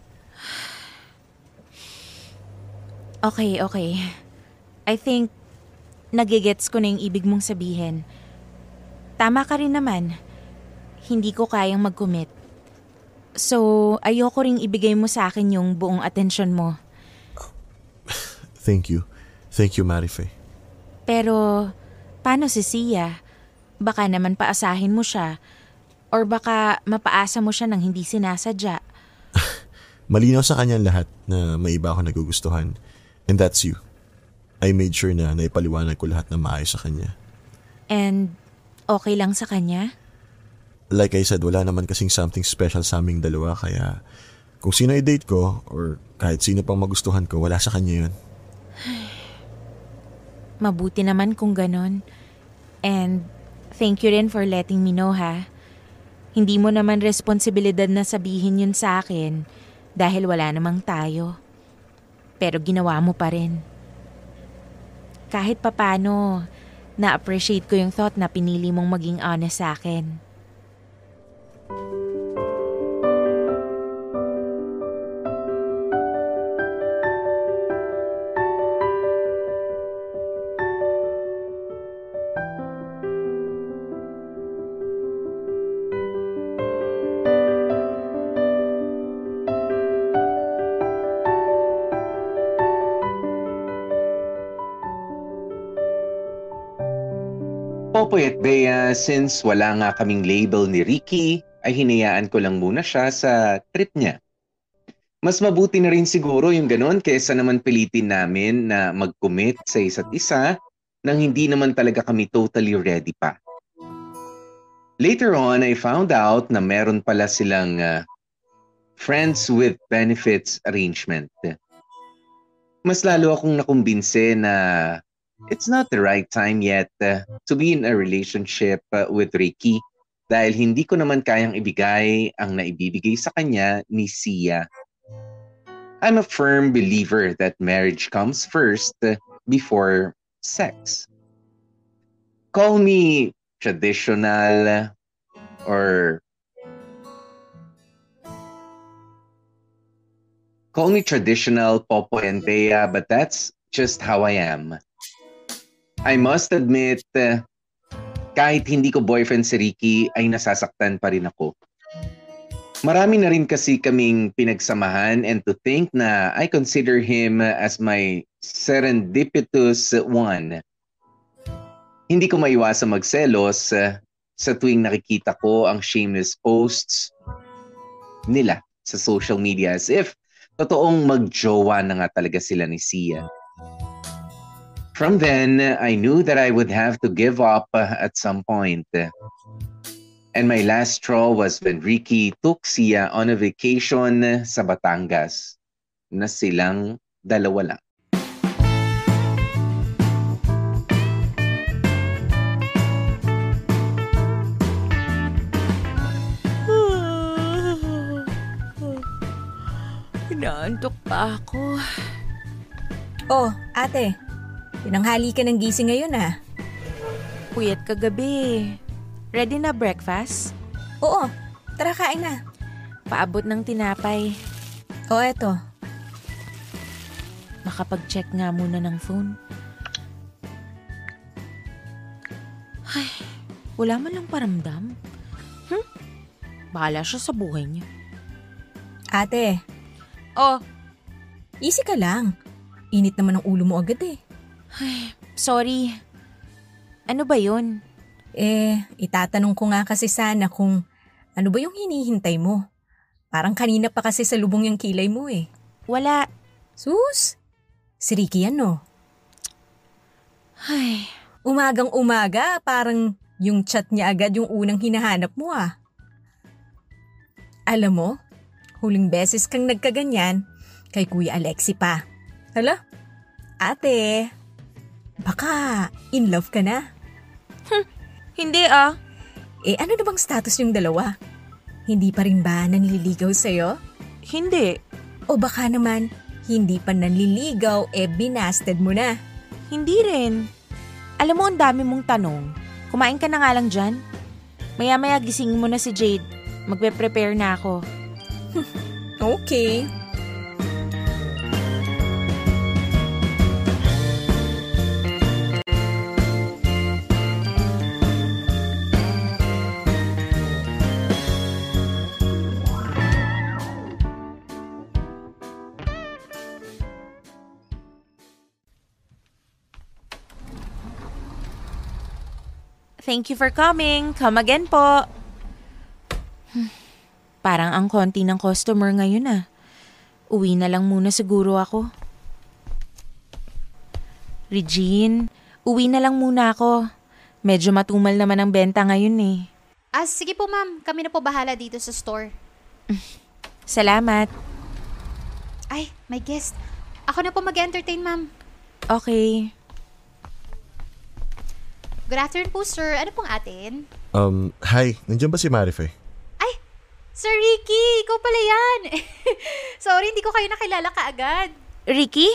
Okay, okay. I think, nagigets ko na yung ibig mong sabihin. Tama ka rin naman. Hindi ko kayang mag-commit. So, ayoko ring ibigay mo sa akin yung buong atensyon mo. Thank you. Thank you, Marife. Pero, paano si Sia? Baka naman paasahin mo siya. Or baka mapaasa mo siya nang hindi sinasadya. Malinaw sa kanya lahat na may iba ako nagugustuhan. And that's you. I made sure na naipaliwanag ko lahat na maayos sa kanya. And okay lang sa kanya? Like I said, wala naman kasing something special sa aming dalawa. Kaya kung sino i-date ko or kahit sino pang magustuhan ko, wala sa kanya yun. Mabuti naman kung ganon. And thank you rin for letting me know, ha? Hindi mo naman responsibilidad na sabihin yun sa akin dahil wala namang tayo. Pero ginawa mo pa rin. Kahit papano, na-appreciate ko yung thought na pinili mong maging honest sa akin. Popoy at Bea, since wala nga kaming label ni Ricky, ay hinayaan ko lang muna siya sa trip niya. Mas mabuti na rin siguro yung ganon kaysa naman pilitin namin na mag-commit sa isa't isa nang hindi naman talaga kami totally ready pa. Later on, I found out na meron pala silang uh, friends with benefits arrangement. Mas lalo akong nakumbinse na it's not the right time yet uh, to be in a relationship uh, with Ricky dahil hindi ko naman kayang ibigay ang naibibigay sa kanya ni Sia. I'm a firm believer that marriage comes first uh, before sex. Call me traditional or call me traditional, Popoy and Bea, but that's just how I am. I must admit, uh, kahit hindi ko boyfriend si Ricky, ay nasasaktan pa rin ako. Marami na rin kasi kaming pinagsamahan and to think na I consider him as my serendipitous one. Hindi ko maiwasang magselos uh, sa tuwing nakikita ko ang shameless posts nila sa social media as if totoong magjowa na nga talaga sila ni Sia. From then, I knew that I would have to give up uh, at some point. And my last straw was when Ricky took Sia on a vacation sa Batangas. na silang dalawa lang. Inaantok pa ako. Oh, ate. Pinanghali ka ng gising ngayon ah. Puyat kagabi. Ready na breakfast? Oo, tara kain na. Paabot ng tinapay. O eto. Makapag-check nga muna ng phone. Ay, wala man lang paramdam. Hmm? Bahala siya sa buhay niya. Ate. Oh. Easy ka lang. Init naman ang ulo mo agad eh. Ay, sorry. Ano ba yun? Eh, itatanong ko nga kasi sana kung ano ba yung hinihintay mo. Parang kanina pa kasi sa lubong yung kilay mo eh. Wala. Sus, si Ricky yan no? Ay. Umagang umaga, parang yung chat niya agad yung unang hinahanap mo ah. Alam mo, huling beses kang nagkaganyan kay Kuya Alexi pa. Hala, ate, baka in love ka na? Hmm, hindi ah. Eh ano na bang status yung dalawa? Hindi pa rin ba nanliligaw sa'yo? Hindi. O baka naman, hindi pa nanliligaw, eh binasted mo na? Hindi rin. Alam mo, ang dami mong tanong. Kumain ka na nga lang dyan. Maya-maya gisingin mo na si Jade. Magpe-prepare na ako. Okay. Thank you for coming. Come again po. Hmm. Parang ang konti ng customer ngayon ah. Uwi na lang muna siguro ako. Regine, uwi na lang muna ako. Medyo matumal naman ang benta ngayon eh. Ah, sige po ma'am. Kami na po bahala dito sa store. Salamat. Ay, may guest. Ako na po mag-entertain ma'am. Okay. Good afternoon po, sir. Ano pong atin? Um, hi. Nandiyan ba si Marife? Ay, Sir Ricky! Ikaw pala yan! Sorry, hindi ko kayo nakilala kaagad. Ricky?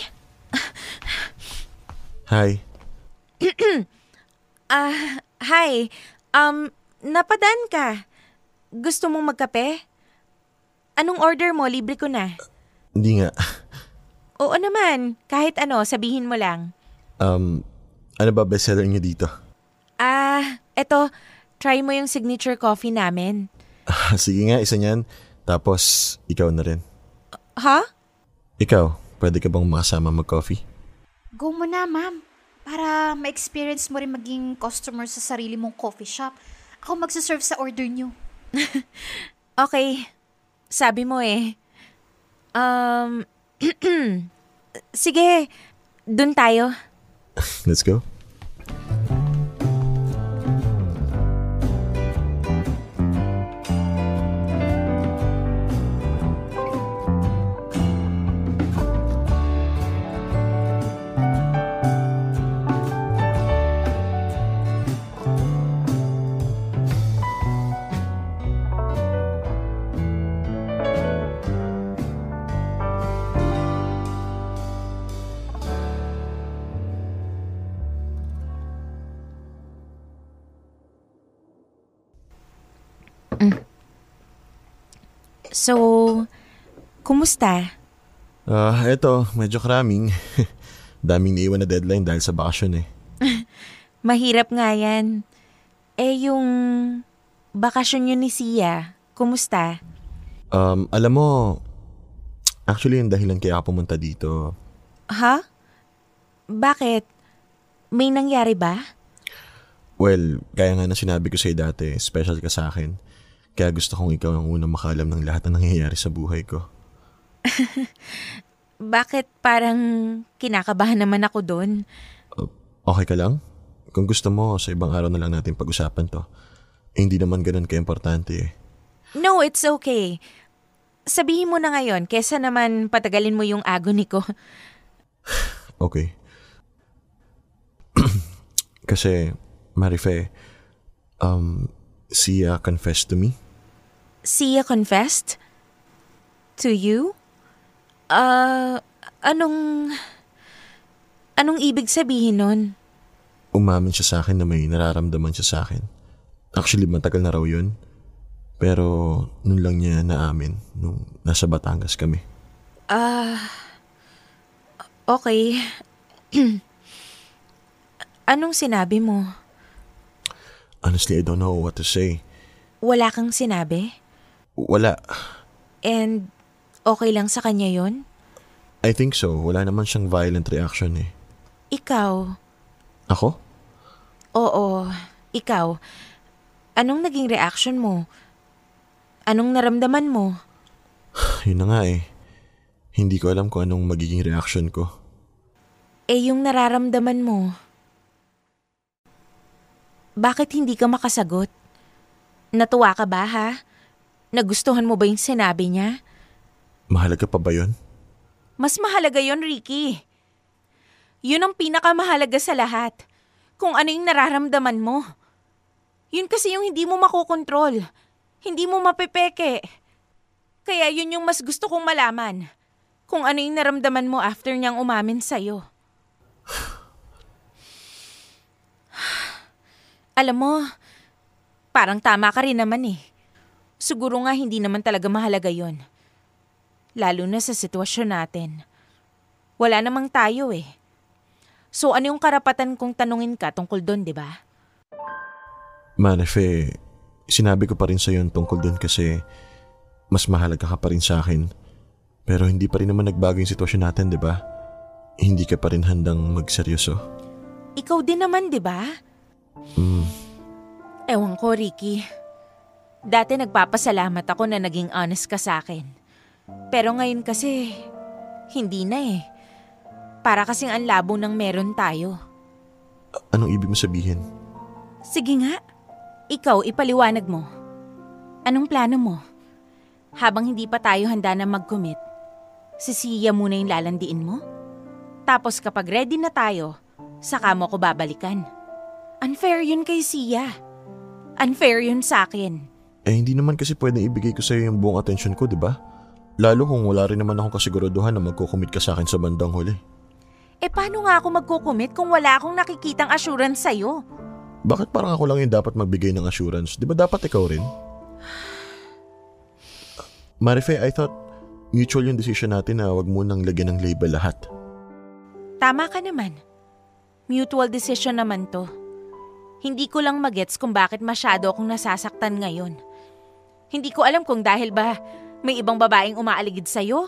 Hi. Ah, uh, hi. Um, napadaan ka. Gusto mong magkape? Anong order mo? Libre ko na. Hindi nga. Oo naman. Kahit ano, sabihin mo lang. Um, ano ba bestseller niyo dito? Ah, eto, try mo yung signature coffee namin. Sige nga, isa niyan. Tapos, ikaw na rin. Ha? Ikaw, pwede ka bang makasama mag-coffee? Go mo na, ma'am. Para ma-experience mo rin maging customer sa sarili mong coffee shop. Ako magsaserve sa order niyo. Okay. Sabi mo eh. Um, sige, dun tayo. Let's go. So, kumusta? Ah, uh, eto, medyo karaming. Daming naiwan na deadline dahil sa bakasyon eh. Mahirap nga yan. Eh, yung bakasyon yun ni Sia, kumusta? Um, alam mo, actually yung dahilan kaya ako pumunta dito. Ha? Bakit? May nangyari ba? Well, kaya nga na sinabi ko sa'yo dati, special ka sa akin. Kaya gusto kong ikaw ang unang makaalam ng lahat na nangyayari sa buhay ko. Bakit parang kinakabahan naman ako doon? Uh, okay ka lang? Kung gusto mo, sa ibang araw na lang natin pag-usapan to. Eh, hindi naman ganun ka-importante eh. No, it's okay. Sabihin mo na ngayon, kesa naman patagalin mo yung agony ko. Okay. Kasi, Marife, um, Sia confessed to me. Sia confessed? To you? Ah, uh, anong... Anong ibig sabihin nun? Umamin siya sa akin na may nararamdaman siya sa akin. Actually, matagal na raw yun. Pero, nun lang niya naamin nung nasa Batangas kami. Ah... Uh, okay. Anong sinabi mo? Honestly, I don't know what to say. Wala kang sinabi? Wala. And okay lang sa kanya yon? I think so. Wala naman siyang violent reaction eh. Ikaw? Ako? Oo, ikaw. Anong naging reaction mo? Anong naramdaman mo? Yun na nga eh. Hindi ko alam kung anong magiging reaction ko. Eh yung nararamdaman mo, bakit hindi ka makasagot? Natuwa ka ba ha? Nagustuhan mo ba yung sinabi niya? Mahalaga pa ba yun? Mas mahalaga yun, Ricky. Yun ang pinakamahalaga sa lahat. Kung ano yung nararamdaman mo. Yun kasi yung hindi mo makokontrol. Hindi mo mapepeke. Kaya yun yung mas gusto kong malaman. Kung ano yung naramdaman mo after niyang umamin sa'yo. Alam mo, parang tama ka rin naman eh. Siguro nga hindi naman talaga mahalaga yun. Lalo na sa sitwasyon natin. Wala namang tayo eh. So ano yung karapatan kong tanungin ka tungkol doon, di ba? Marife, sinabi ko pa rin sa'yo tungkol doon kasi mas mahalaga ka pa rin sa akin. Pero hindi pa rin naman nagbago yung sitwasyon natin, di ba? Hindi ka pa rin handang magseryoso. Ikaw din naman, di ba? Mm. Ewan ko, Ricky. Dati nagpapasalamat ako na naging honest ka sa akin. Pero ngayon kasi, hindi na eh. Para kasing ang labo ng meron tayo. A- anong ibig mo sabihin? Sige nga. Ikaw, ipaliwanag mo. Anong plano mo? Habang hindi pa tayo handa na mag-commit, si Sia muna yung lalandiin mo? Tapos kapag ready na tayo, saka mo ko babalikan. Unfair yun kay Sia. Unfair yun sa akin. Eh hindi naman kasi pwedeng ibigay ko sa'yo yung buong atensyon ko, di ba? Lalo kung wala rin naman akong kasiguraduhan na magkukumit ka sa akin sa bandang huli. Eh paano nga ako magkukumit kung wala akong nakikitang assurance sa'yo? Bakit parang ako lang yung dapat magbigay ng assurance? Di ba dapat ikaw rin? Marife, I thought mutual yung decision natin na wag mo nang lagyan ng label lahat. Tama ka naman. Mutual decision naman to. Hindi ko lang magets kung bakit masyado akong nasasaktan ngayon. Hindi ko alam kung dahil ba may ibang babaeng umaaligid sa'yo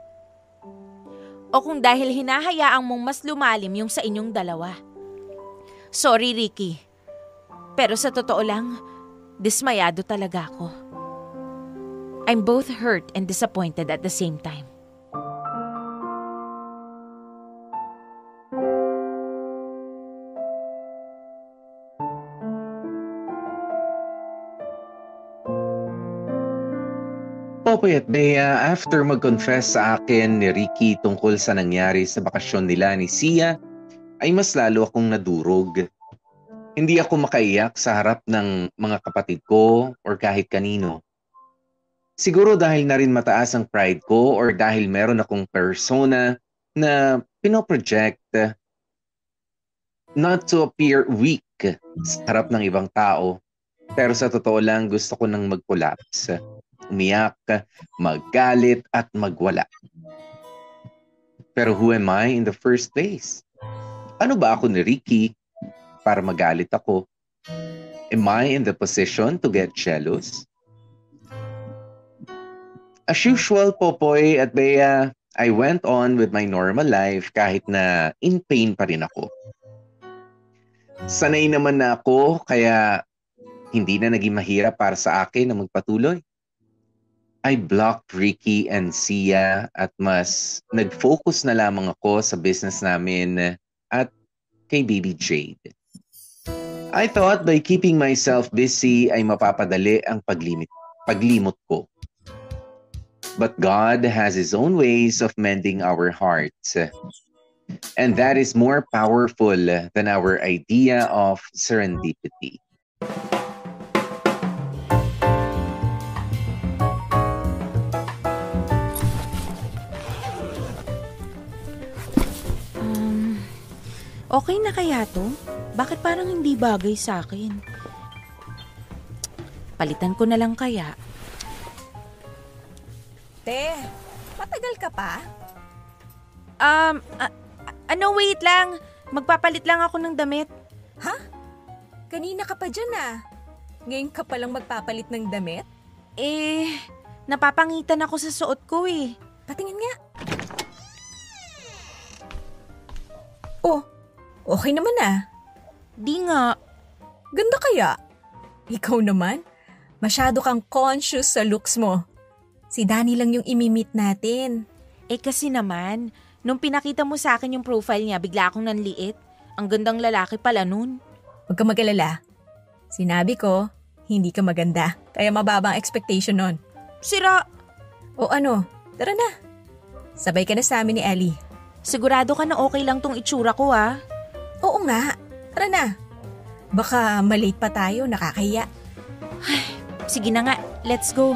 o kung dahil hinahayaang mong mas lumalim yung sa inyong dalawa. Sorry, Ricky. Pero sa totoo lang, dismayado talaga ako. I'm both hurt and disappointed at the same time. Popoy at Bea, after mag-confess sa akin ni Ricky tungkol sa nangyari sa bakasyon nila ni Sia, ay mas lalo akong nadurog. Hindi ako makaiyak sa harap ng mga kapatid ko or kahit kanino. Siguro dahil na rin mataas ang pride ko or dahil meron akong persona na pinoproject not to appear weak sa harap ng ibang tao. Pero sa totoo lang gusto ko nang mag-collapse. Umiyak, maggalit at magwala. Pero who am I in the first place? Ano ba ako ni Ricky para magalit ako? Am I in the position to get jealous? As usual, Popoy at Bea, I went on with my normal life kahit na in pain pa rin ako. Sanay naman na ako kaya hindi na naging mahirap para sa akin na magpatuloy. I blocked Ricky and Sia at mas nag-focus na lamang ako sa business namin at kay Baby Jade. I thought by keeping myself busy ay mapapadali ang paglimit, paglimot ko. But God has His own ways of mending our hearts. And that is more powerful than our idea of serendipity. Um, okay na kaya to? Bakit parang hindi bagay sa akin? Palitan ko na lang kaya. Te, matagal ka pa? Um, a- ano wait lang. Magpapalit lang ako ng damit. Ha? Kanina ka pa dyan ah. Ngayon ka palang magpapalit ng damit? Eh, napapangitan ako sa suot ko eh. Patingin nga. Oh, okay naman ah. Di nga. Ganda kaya? Ikaw naman, masyado kang conscious sa looks mo. Si Danny lang yung imimit natin. Eh kasi naman, nung pinakita mo sa akin yung profile niya, bigla akong nanliit. Ang gandang lalaki pala nun. Huwag ka mag-alala. Sinabi ko, hindi ka maganda. Kaya mababang expectation nun. Sira! O ano, tara na. Sabay ka na sa amin ni Ellie. Sigurado ka na okay lang tong itsura ko ah. Oo nga, tara na. Baka malate pa tayo, nakakahiya. Sige na nga, let's go.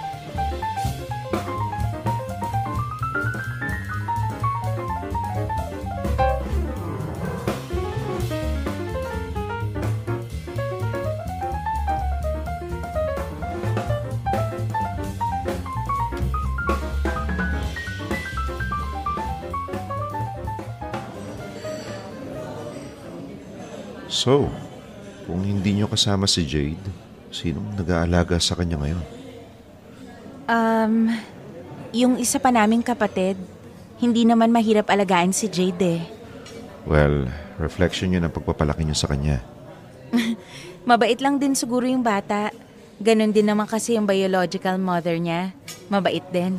So, kung hindi nyo kasama si Jade, sinong nag-aalaga sa kanya ngayon? Um, yung isa pa naming kapatid, hindi naman mahirap alagaan si Jade eh. Well, reflection yun ang pagpapalaki nyo sa kanya. Mabait lang din siguro yung bata. Ganon din naman kasi yung biological mother niya. Mabait din.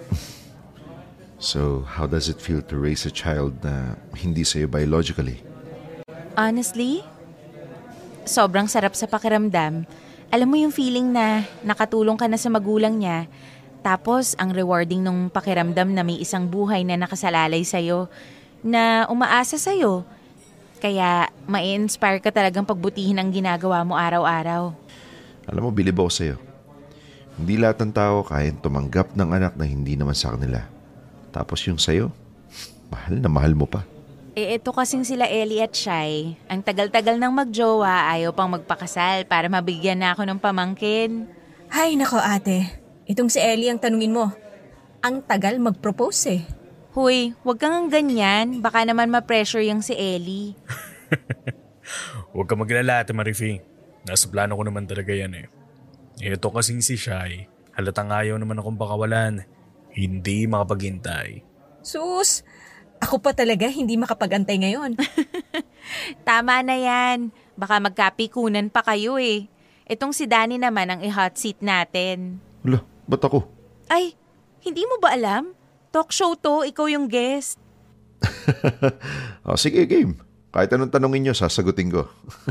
So, how does it feel to raise a child na hindi sa'yo biologically? Honestly, sobrang sarap sa pakiramdam. Alam mo yung feeling na nakatulong ka na sa magulang niya, tapos ang rewarding nung pakiramdam na may isang buhay na nakasalalay sa'yo, na umaasa sa'yo. Kaya ma-inspire ka talagang pagbutihin ang ginagawa mo araw-araw. Alam mo, bilib ako sa'yo. Hindi lahat ng tao kayang tumanggap ng anak na hindi naman sa kanila. Tapos yung sa'yo, mahal na mahal mo pa. Eh, ito kasing sila Ellie at Shai. Ang tagal-tagal nang magjowa, ayaw pang magpakasal para mabigyan na ako ng pamangkin. Hay nako ate, itong si Ellie ang tanungin mo. Ang tagal mag-propose eh. Huy, wag kang ganyan. Baka naman ma-pressure yung si Ellie. Huwag ka maglala, Ate Marifi. Nasa plano ko naman talaga yan eh. Ito kasing si Shai, halatang ayaw naman akong pakawalan. Hindi makapaghintay. Sus! Ako pa talaga hindi makapag-antay ngayon. Tama na yan. Baka magkapikunan pa kayo eh. Itong si Danny naman ang i-hot seat natin. Wala, ba't ako? Ay, hindi mo ba alam? Talk show to, ikaw yung guest. Oh, sige, game. Kahit anong tanongin nyo, sasagutin ko.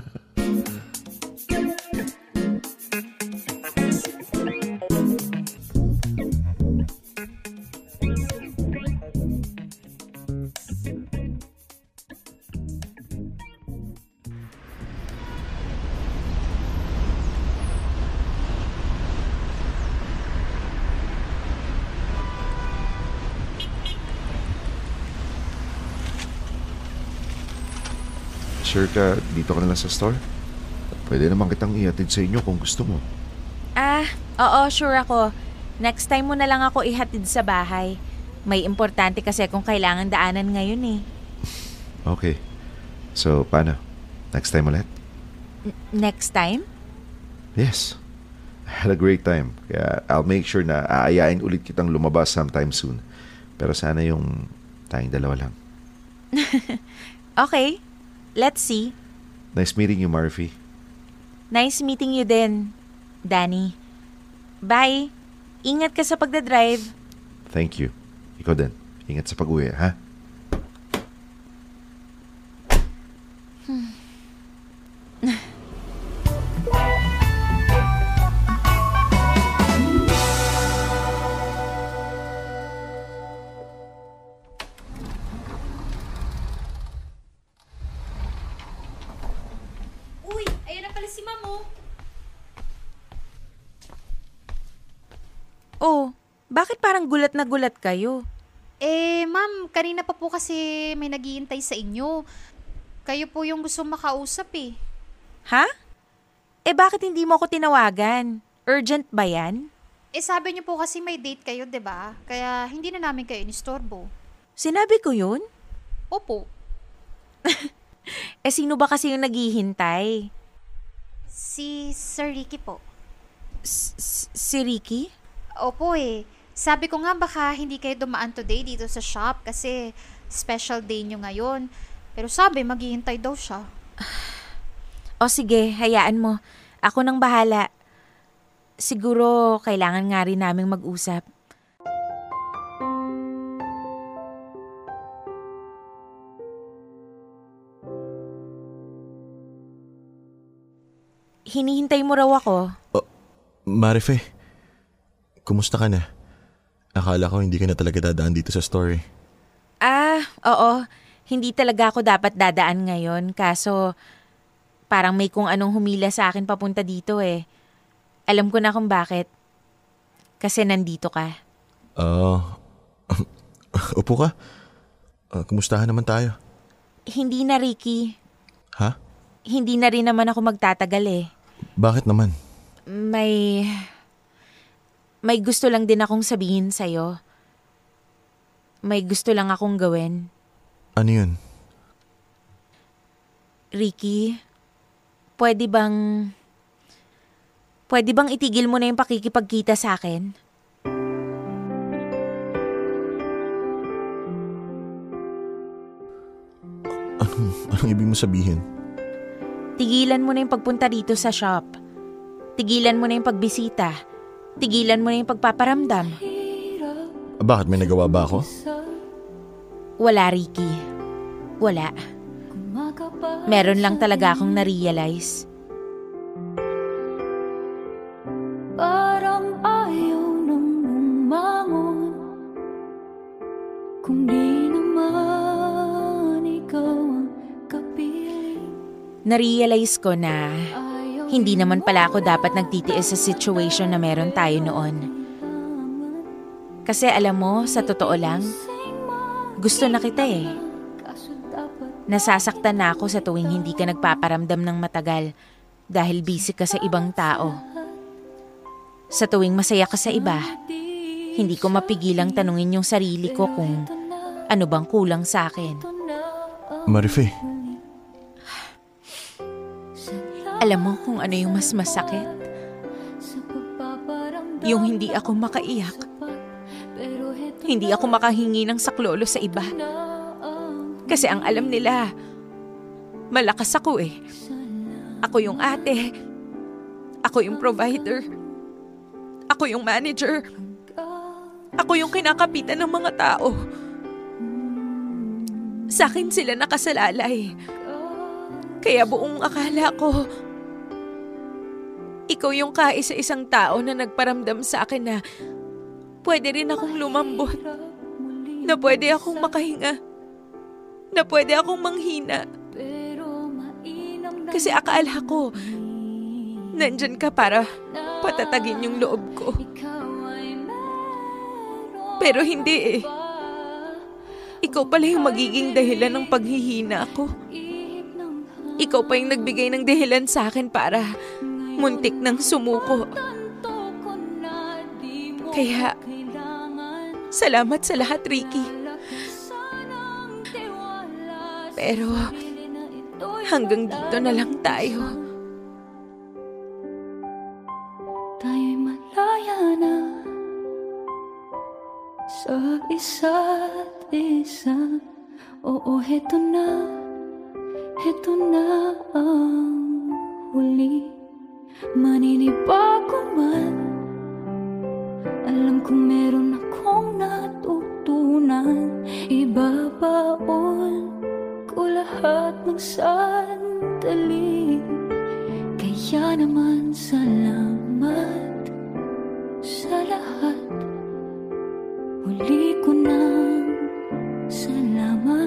Sure ka, dito ka na lang sa store? Pwede naman kitang ihatid sa inyo kung gusto mo. Ah, oo, sure ako. Next time mo na lang ako ihatid sa bahay. May importante kasi kung kailangan daanan ngayon eh. Okay. So, paano? Next time ulit? N- next time? Yes. I had a great time. Kaya I'll make sure na aayain ulit kitang lumabas sometime soon. Pero sana yung tayong dalawa lang. Okay. Let's see. Nice meeting you, Murphy. Nice meeting you din, Danny. Bye. Ingat ka sa pagdadrive. Thank you. Ikaw din. Ingat sa pag-uwi, ha? Hmm. Oh, bakit parang gulat na gulat kayo? Eh, ma'am, kanina pa po kasi may naghihintay sa inyo. Kayo po yung gusto makausap eh. Ha? Eh bakit hindi mo ako tinawagan? Urgent ba yan? Eh sabi niyo po kasi may date kayo, 'di ba? Kaya hindi na namin kayo inistorbo. Sinabi ko yun? Opo. Eh sino ba kasi yung naghihintay? Si Sir Ricky po. S- si Ricky? Opo eh. Sabi ko nga baka hindi kayo dumaan today dito sa shop kasi special day nyo ngayon. Pero sabi maghihintay daw siya. O sige, hayaan mo. Ako nang bahala. Siguro kailangan nga rin naming mag-usap. Hinihintay mo raw ako. Oh, Marife, kumusta ka na? Akala ko hindi ka na talaga dadaan dito sa story. Ah, oo. Hindi talaga ako dapat dadaan ngayon. Kaso, parang may kung anong humila sa akin papunta dito eh. Alam ko na kung bakit. Kasi nandito ka. Oo. Uh, upo ka. Uh, kumustahan naman tayo? Hindi na, Ricky. Ha? Hindi na rin naman ako magtatagal eh. Bakit naman? May... May gusto lang din akong sabihin sa'yo. May gusto lang akong gawin. Ano yun? Ricky, pwede bang... Pwede bang itigil mo na yung pakikipagkita sa akin? Anong, anong ibig mo sabihin? Tigilan mo na yung pagpunta dito sa shop. Tigilan mo na yung pagbisita. Tigilan mo na yung pagpaparamdam. Bakit, may nagawa ba ako? Wala, Ricky. Wala. Meron lang talaga akong na-realize. Parang ayaw nang bumangon kung di naman ikaw ang kapiling. Na-realize ko na hindi naman pala ako dapat nagtitiis sa situation na meron tayo noon. Kasi alam mo, sa totoo lang, gusto na kita eh. Nasasaktan na ako sa tuwing hindi ka nagpaparamdam ng matagal dahil busy ka sa ibang tao. Sa tuwing masaya ka sa iba, hindi ko mapigilang tanungin yung sarili ko kung ano bang kulang sa akin. Marife. Alam mo kung ano yung mas masakit? Yung hindi ako makaiyak. Hindi ako makahingi ng saklolo sa iba. Kasi ang alam nila, malakas ako eh. Ako yung ate. Ako yung provider. Ako yung manager. Ako yung kinakapitan ng mga tao. Sa akin sila nakasalalay. Kaya buong akala ko, ikaw yung kaisa-isang tao na nagparamdam sa akin na pwede rin akong lumambot, na pwede akong makahinga, na pwede akong manghina. Kasi akala ko, nandyan ka para patatagin yung loob ko. Pero hindi eh. Ikaw pala yung magiging dahilan ng paghihina ko. Ikaw pa yung nagbigay ng dahilan sa akin para muntik ng sumuko. Kaya, salamat sa lahat, Ricky. Pero, hanggang dito na lang tayo. Tayo'y malaya na sa isa't isa. Oo, heto na, heto na ang huli. Maninibago man, alam kong meron akong natutunan. Ibabaon ko lahat ng sandali. Kaya naman salamat sa lahat. Huli ko nang salamat.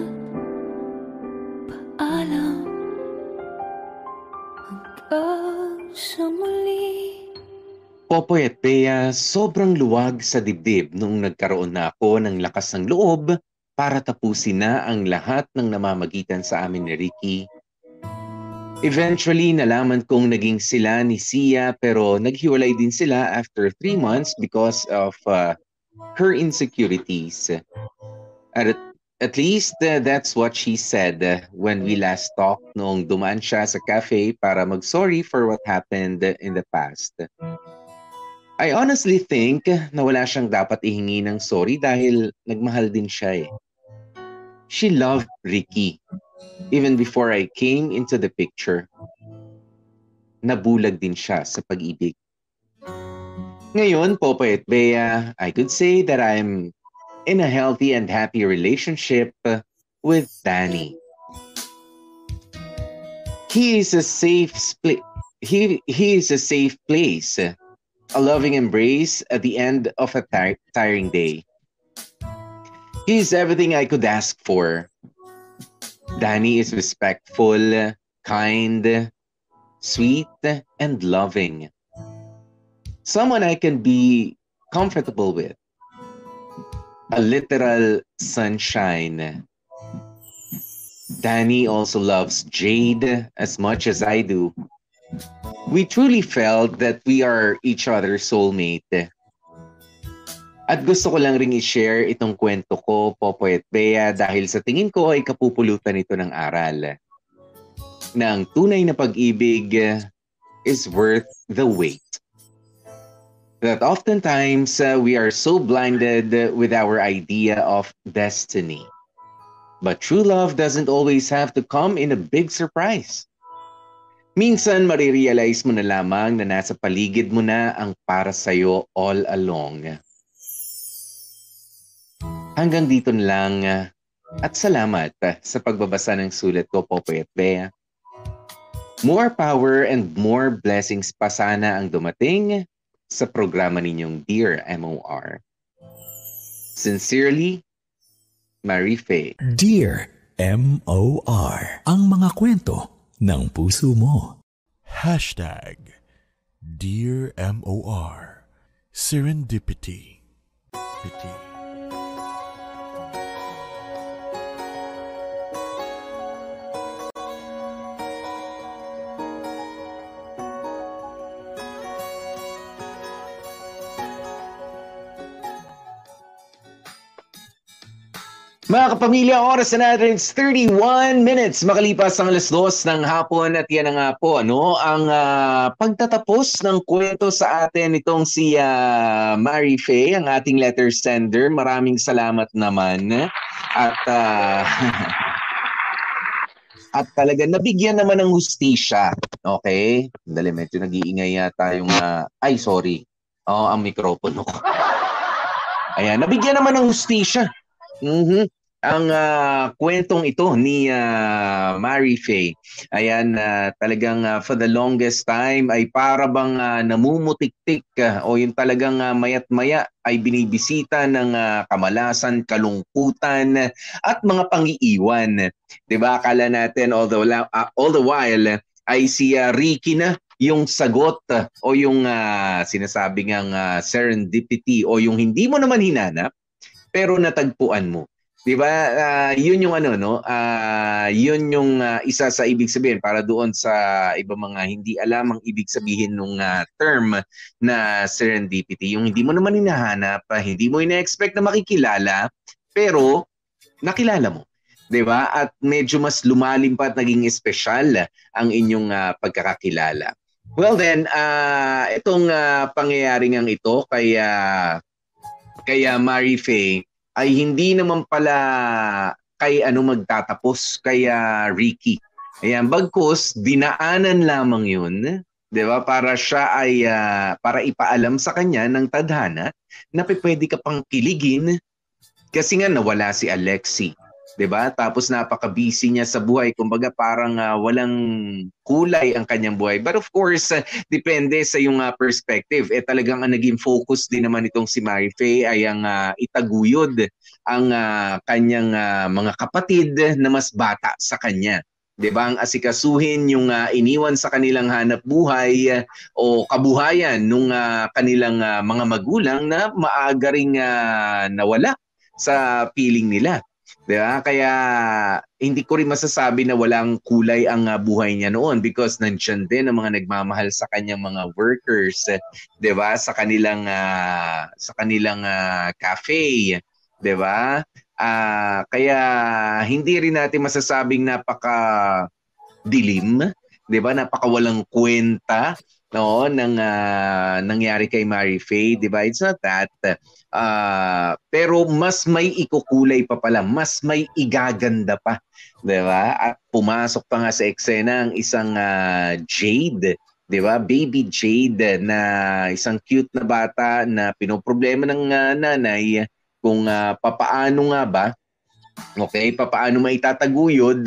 Paalam hanggang sa muli. Popoy at Bea, sobrang luwag sa dibdib nung nagkaroon na ako ng lakas ng loob para tapusin na ang lahat ng namamagitan sa amin ni Ricky. Eventually, nalaman kong naging sila ni Sia pero naghiwalay din sila after three months because of uh, her insecurities. At, at least uh, that's what she said uh, when we last talked noong dumaan siya sa cafe para mag-sorry for what happened in the past. I honestly think na wala siyang dapat ihingi ng sorry dahil nagmahal din siya eh. She loved Ricky even before I came into the picture. Nabulag din siya sa pag-ibig. Ngayon, Popoy at Bea, I could say that I'm in a healthy and happy relationship with Danny. He is a safe split. He, he is a safe place. A loving embrace at the end of a tir- tiring day. He's everything I could ask for. Danny is respectful, kind, sweet, and loving. Someone I can be comfortable with. A literal sunshine. Danny also loves Jade as much as I do. We truly felt that we are each other's soulmate. At gusto ko lang ring i-share itong kwento ko, Popoy at Bea, dahil sa tingin ko ay kapupulutan ito ng aral. Na ang tunay na pag-ibig is worth the wait. That oftentimes uh, we are so blinded with our idea of destiny. But true love doesn't always have to come in a big surprise. Minsan marirealize mo na lamang na nasa paligid mo na ang para sa'yo all along. Hanggang dito na lang at salamat sa pagbabasa ng sulat ko, Popoy at Bea. More power and more blessings pa sana ang dumating sa programa ninyong Dear M O R. Sincerely, Marife. Dear M O R. Ang mga kwento ng puso mo. Hashtag Dear M O R. Serendipity. Pity. Mga kapamilya, oras na natin, it's thirty-one minutes makalipas ang alas dos ng hapon at yan na nga po, ano, ang uh, pagtatapos ng kwento sa atin itong si uh, Marife, ang ating letter sender. Maraming salamat naman at uh, at talaga nabigyan naman ng hustisya. Okay? Dali, medyo nag-iingay yata yung, uh, ay sorry, oh, ang mikropono ko. Ayan, nabigyan naman ng hustisya. Mm-hmm. Ang uh, kwentong ito ni uh, Marife. Ayan, uh, talagang uh, for the longest time ay para bang uh, namumutik-tik uh, o yung talagang uh, mayat-maya ay binibisita ng uh, kamalasan, kalungkutan at mga pangiiwan. Diba? Akala natin all the, uh, all the while ay si uh, Ricky na yung sagot uh, o yung uh, sinasabi ngang uh, serendipity o yung hindi mo naman hinanap pero natagpuan mo. 'Di ba? Uh, 'yun yung ano no, uh, 'yun yung uh, isa sa ibig sabihin para doon sa iba mga hindi alam ang ibig sabihin ng uh, term na serendipity. Yung hindi mo naman hinahanap, uh, hindi mo ina-expect na makikilala, pero nakilala mo. 'Di ba? At medyo mas lumalim pa at naging espesyal ang inyong uh, pagkakakilala. Well then, uh, itong uh, pangyayaring ang ito kaya kaya Marife ay hindi naman pala kay ano magtatapos kaya Ricky. Ayan, bagkus dinaanan lamang 'yun, 'di ba? Para siya ay uh, para ipaalam sa kanya ng tadhana na pwede ka pang kiligin kasi nga nawala si Alexi. 'Di ba? Tapos napaka-busy niya sa buhay, kumbaga parang uh, walang kulay ang kanyang buhay. But of course, uh, depende sa yung uh, perspective. Eh talagang ang naging focus din naman itong si Marife ay ang uh, itaguyod ang uh, kanyang uh, mga kapatid na mas bata sa kanya. 'Di ba? Ang asikasuhin yung uh, iniwan sa kanilang hanap buhay uh, o kabuhayan nung uh, kanilang uh, mga magulang na maaga ring uh, nawala sa piling nila. 'Di ba? Kaya hindi ko rin masasabi na walang kulay ang uh, buhay niya noon because nandiyan din ang mga nagmamahal sa kanyang mga workers, 'di ba? Sa kanilang uh, sa kanilang uh, cafe, 'di ba? Uh, kaya hindi rin natin masasabing napaka dilim, 'di ba? Napaka walang kwenta no ng uh, nangyari kay Mary Faye, 'di ba? It's not that. Uh, pero mas may ikukulay pa pala, mas may igaganda pa, 'di ba? At pumasok pa nga sa eksena ang isang uh, Jade, 'di ba? Baby Jade na isang cute na bata na pinoproblema ng uh, nanay kung uh, papaano nga ba, okay, papaano maitataguyod,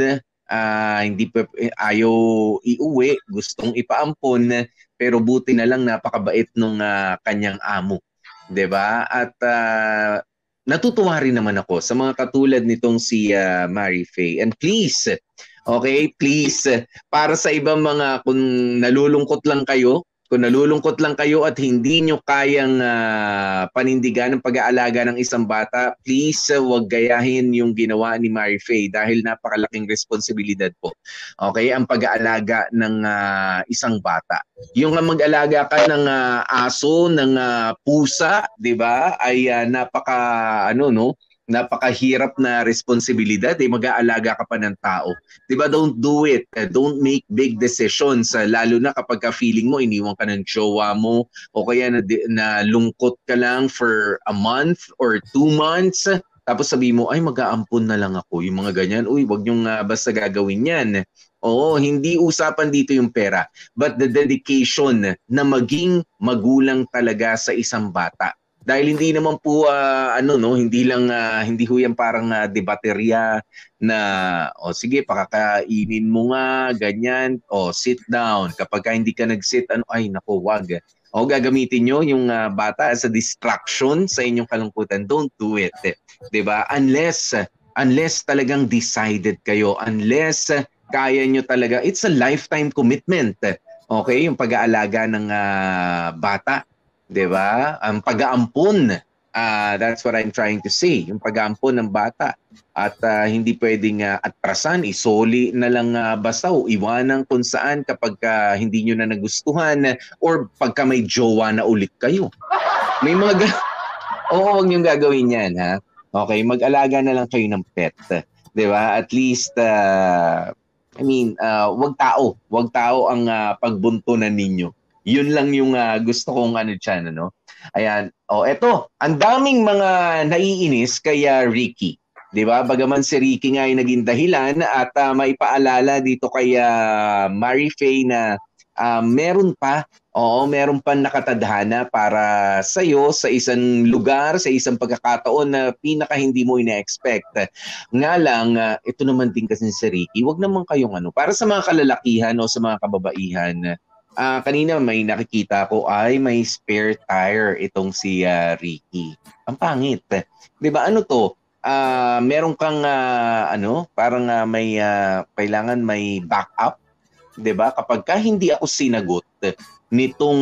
uh, hindi pa, ayaw iuwi, gustong ipaampon, pero buti na lang napakabait nung uh, kanyang amo. 'Di ba? At uh, natutuwa rin naman ako sa mga katulad nitong si uh, Mary Faye. And please, okay, please, para sa ibang mga, kung nalulungkot lang kayo, kung nalulungkot lang kayo at hindi nyo kayang uh, panindigan ng pag-aalaga ng isang bata, please uh, wag gayahin yung ginawa ni Mary Faye dahil napakalaking responsibilidad po. Okay, ang pag-aalaga ng uh, isang bata. Yung uh, mag-alaga ka ng uh, aso, ng uh, pusa, 'di ba? Ay uh, napaka ano no? Napakahirap na responsibilidad, eh, mag-aalaga ka pa ng tao. Diba, don't do it. Don't make big decisions, lalo na kapag ka feeling mo, iniwan ka ng jowa mo, o kaya na, na lungkot ka lang for a month or two months, tapos sabi mo, ay mag-aampon na lang ako. Yung mga ganyan, uy, wag niyong uh, basta gagawin yan. Oo, hindi usapan dito yung pera, but the dedication na maging magulang talaga sa isang bata. Dahil hindi naman po uh, ano no, hindi lang uh, hindi ho yan parang uh, debaterya na o oh, sige pakakainin mo nga ganyan o oh, sit down. Kapag ka hindi ka nag-sit ano ay nako wag. O gagamitin nyo yung uh, bata as a distraction sa inyong kalungkutan. Don't do it. 'Di ba? Unless unless talagang decided kayo, unless uh, kaya nyo talaga, it's a lifetime commitment. Okay, yung pag-aalaga ng uh, bata. 'Di ba? Ang pag-aampon, uh, that's what I'm trying to say, yung pag-aampon ng bata. At uh, hindi pwedeng uh, atrasan, isoli na lang uh, basta o iwanan kung saan kapag uh, hindi nyo na nagustuhan or pagka may jowa na ulit kayo. May mga ga- Oo, huwag nyo gagawin yan, ha? Okay, mag-alaga na lang kayo ng pet. 'Di ba? At least, uh, I mean, uh, wag tao. Wag tao ang uh, pagbuntunan ninyo. Yun lang yung uh, gusto kong ano dyan, ano? Ayan. O, oh, eto. Ang daming mga naiinis kay uh, Ricky. Diba? Bagaman si Ricky nga ay naging dahilan at uh, maipaalala dito kay uh, Mary Faye na uh, meron pa, oo, meron pa nakatadhana para sa'yo sa isang lugar, sa isang pagkakataon na pinaka hindi mo ina-expect. Nga lang, uh, ito naman din kasi si Ricky, wag naman kayong ano, para sa mga kalalakihan o sa mga kababaihan, Uh, kanina may nakikita ko ay may spare tire itong si uh, Ricky. Ang pangit. 'Di ba ano to? Uh, meron kang uh, ano, parang uh, may uh, kailangan may backup, 'di ba? Kapag ka hindi ako sinagot nitong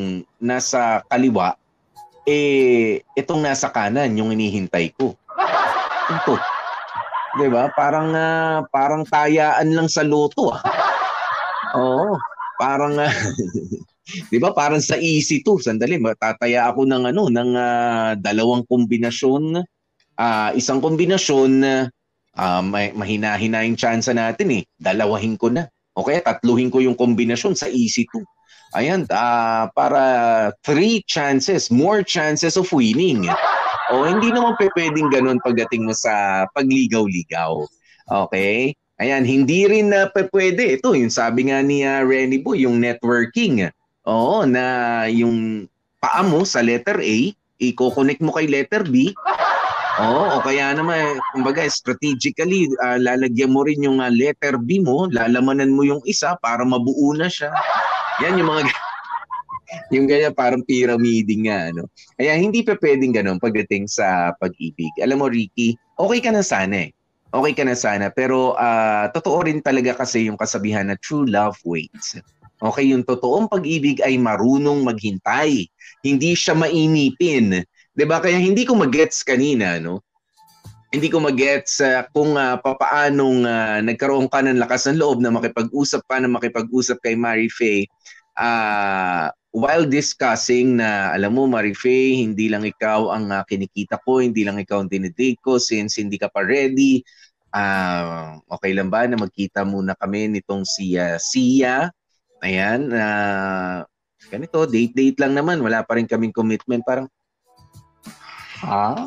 nasa kaliwa, eh itong nasa kanan yung inihintay ko. Ito. 'Di ba? Parang uh, parang tayaan lang sa loto. Ah. Oo. Parang uh, 'di ba parang sa easy to, sandali matataya ako ng ano ng uh, dalawang kombinasyon, uh, isang kombinasyon uh, may mahina-hina yung chance natin eh. Dalawahin ko na. Okay, tatluhin ko yung kombinasyon sa easy to. Ayan, uh, para three chances, more chances of winning. O hindi naman pwedeng ganoon pagdating mo sa pagligaw-ligaw. Okay? Ayan, hindi rin na uh, pwede. Ito, yung sabi nga ni uh, Renny Boy, yung networking. Oo, na yung paa mo sa letter A, i-connect mo kay letter B. Oo, o kaya naman, kumbaga, strategically, uh, lalagyan mo rin yung uh, letter B mo, lalamanan mo yung isa para mabuo na siya. Yan yung mga... yung ganyan parang pyramiding nga. Ano? Kaya hindi pa pwedeng ganun pagdating sa pag-ibig. Alam mo, Ricky, okay ka na sana eh. okay ka na sana. Pero uh, totoo rin talaga kasi yung kasabihan na true love waits. Okay, yung totoong pag-ibig ay marunong maghintay. Hindi siya mainipin. 'Di ba? Kaya hindi ko magets kanina, no? Hindi ko magets uh, kung uh, papaanong uh, nagkaroon ka ng lakas ng loob na makipag-usap pa na makipag-usap kay Mary Faye uh, while discussing na, alam mo, Mary Faye, hindi lang ikaw ang uh, kinikita ko, hindi lang ikaw ang dinidate ko since hindi ka pa ready. Uh, okay lang ba na magkita muna kami nitong si uh, Sia? Ayan, uh, ganito, date-date lang naman. Wala pa rin kaming commitment. Parang, ha?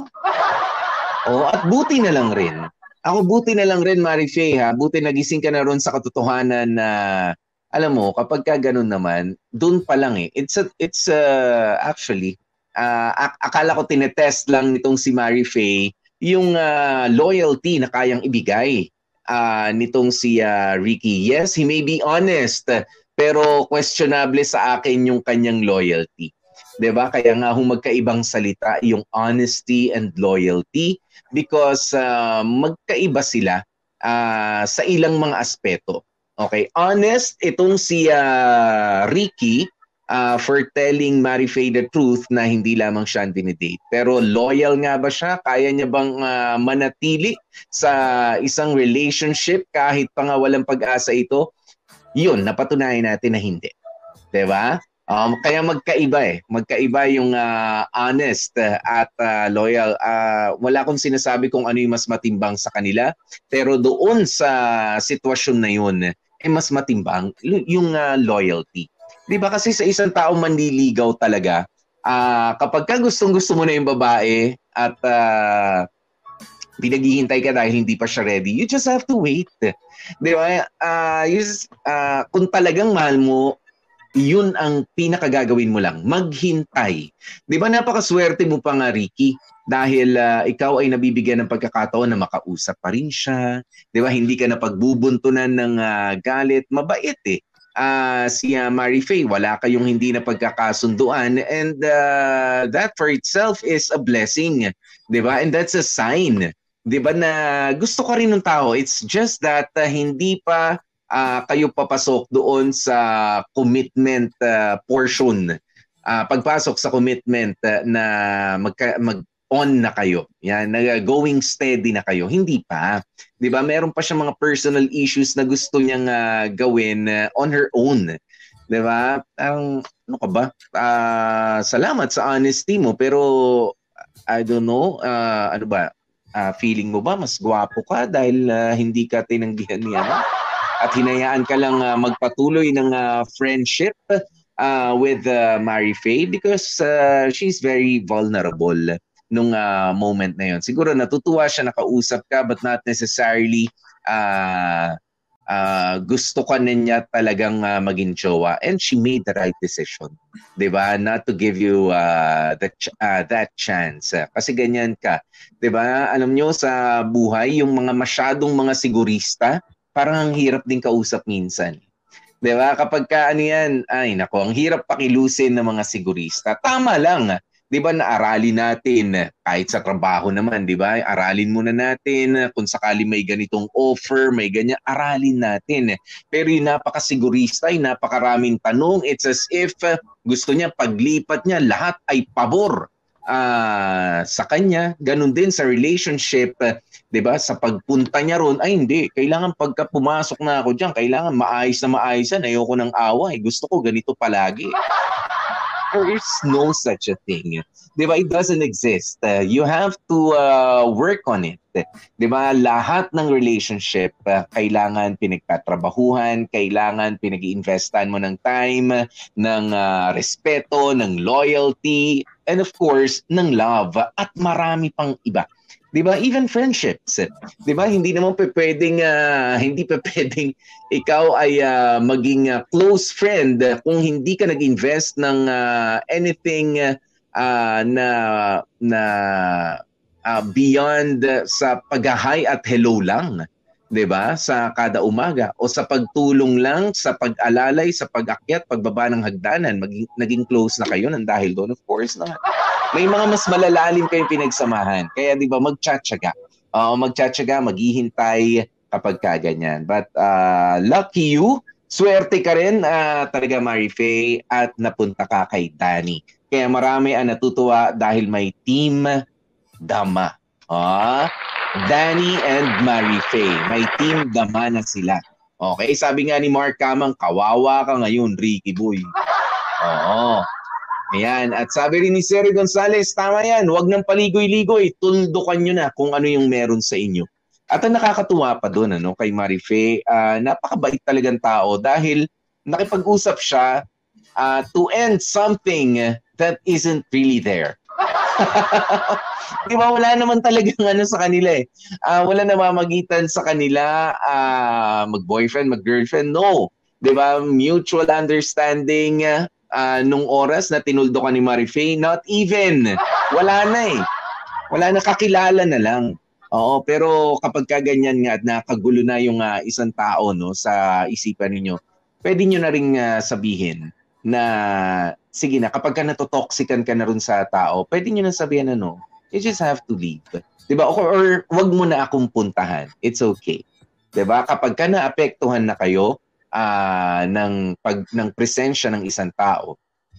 Oh, at buti na lang rin. Ako buti na lang rin, Mary Faye, ha? Buti nagising ka na ron sa katotohanan na, alam mo, kapag ka ganun naman, dun pa lang eh. It's, a, it's uh, actually, uh, ak- akala ko tinetest lang nitong si Mary Faye yung uh, loyalty na kayang ibigay uh, nitong si uh, Ricky. Yes, he may be honest, pero questionable sa akin yung kanyang loyalty. 'Di ba? Kaya nga hung magkaibang salita yung honesty and loyalty because uh, magkaiba sila uh, sa ilang mga aspeto. Okay, honest itong si uh, Ricky uh, for telling Mary Faye the truth na hindi lamang siya ang dinidate. Pero loyal nga ba siya? Kaya niya bang uh, manatili sa isang relationship kahit pa nga walang pag-asa ito? Yun, napatunayan natin na hindi. 'Di ba? Um, kaya magkaiba eh. Magkaiba yung uh, honest at uh, loyal. Uh, wala akong sinasabi kung ano yung mas matimbang sa kanila. Pero doon sa sitwasyon na yun, eh mas matimbang yung uh, loyalty. Di ba kasi sa isang tao manliligaw talaga, uh, kapag ka gustong-gusto mo na yung babae at uh, pinaghihintay ka dahil hindi pa siya ready, you just have to wait. Di ba? Uh, you just, uh, kung talagang mahal mo, yun ang pinakagagawin mo lang, maghintay. Di ba napakaswerte mo pa nga, Ricky, dahil uh, ikaw ay nabibigyan ng pagkakataon na makausap pa rin siya. Di ba hindi ka na pagbubuntunan ng uh, galit. Mabait eh. Uh, si uh, Mary Faye, wala kayong hindi na pagkakasunduan and uh, that for itself is a blessing. Di ba? And that's a sign. Di ba na gusto ka rin ng tao. It's just that uh, hindi pa Uh, kayo papasok doon sa commitment uh, portion. Uh, pagpasok sa commitment uh, na magka, mag-on na kayo. Yan, na going steady na kayo. Hindi pa. 'Di ba? Meron pa siyang mga personal issues na gusto niyang uh, gawin uh, on her own. 'Di ba? Ang ano ka ba? Uh, salamat sa honesty mo pero I don't know, uh, ano ba? Uh, feeling mo ba mas gwapo ka dahil uh, hindi ka tinanggihan niya? At hinayaan ka lang uh, magpatuloy ng uh, friendship uh, with uh, Mary Faye because uh, she's very vulnerable nung uh, moment na yon. Siguro natutuwa siya nakausap ka but not necessarily uh, uh, gusto ka na niya talagang uh, maging jowa. And she made the right decision. Diba? Not to give you uh, that, ch- uh, that chance. Kasi ganyan ka. Diba? Alam nyo sa buhay, yung mga masyadong mga sigurista, parang ang hirap din kausap minsan. 'Di ba? Kapag ka ano yan, ay nako, ang hirap pakilusin ng mga sigurista. Tama lang. 'Di ba naaralin natin kahit sa trabaho naman, 'di ba? Aralin muna natin kung sakali may ganitong offer, may ganyan, aralin natin. Pero yung napakasigurista, yung napakaraming tanong, it's as if uh, gusto niya paglipat niya lahat ay pabor. Uh, sa kanya, ganun din sa relationship, uh, 'di ba? Sa pagpunta niya ron, ay hindi, kailangan pagka pumasok na ako diyan, kailangan maayos na maayos yan, ayoko ng away, gusto ko ganito palagi. There is no such a thing. 'Di ba? It doesn't exist. Uh, you have to uh, work on it. 'Di ba? Lahat ng relationship uh, kailangan pinagtatrabahuhan, kailangan pinag-iinvestan mo ng time, ng uh, respeto, ng loyalty, and of course, ng love at marami pang iba. 'Di ba? Even friendships. 'Di ba? Hindi naman pwedeng uh, hindi pa pwedeng ikaw ay uh, maging uh, close friend kung hindi ka nag-invest ng uh, anything uh, na na uh, beyond uh, sa pag-hi at hello lang. 'Di ba? Sa kada umaga o sa pagtulong lang, sa pag-alalay, sa pag-akyat, pagbaba ng hagdanan, maging naging close na kayo nang dahil doon, of course na. May mga mas malalalim kayong pinagsamahan. Kaya 'di ba, magtsatsaga. uh, magtsatsaga, maghihintay kapag kaganyan. But uh, lucky you, swerte ka rin uh, talaga Marife at napunta ka kay Danny. Kaya marami ang natutuwa dahil may team Dama. Ah, Danny and Marife, may team Dama na sila. Okay, sabi nga ni Mark Kamang, kawawa ka ngayon, Ricky Boy. Oo. Ayan, at sabi rin ni Seri Gonzales, tama yan, huwag nang paligoy-ligoy, tuldukan nyo na kung ano yung meron sa inyo. At ang nakakatuwa pa doon ano, kay Marife, uh, napakabait talagang tao dahil nakipag-usap siya uh, to end something that isn't really there. Di ba, wala naman talagang ano sa kanila eh. Uh, wala namamagitan sa kanila, uh, mag-boyfriend, mag-girlfriend, no. Di ba, mutual understanding, uh, nung oras na tinuldo ka ni Marife, not even. Wala na eh. Wala na, kakilala na lang. Oo, pero kapag kaganyan nga at nakagulo na yung uh, isang tao no, sa isipan ninyo, pwede nyo na rin uh, sabihin na, sige na, kapag ka natotoxican ka na rin sa tao, pwede nyo na sabihin ano, you just have to leave. Diba? Or, or wag mo na akong puntahan. It's okay. Diba? Kapag ka naapektuhan na kayo uh, ng, pag, ng presensya ng isang tao,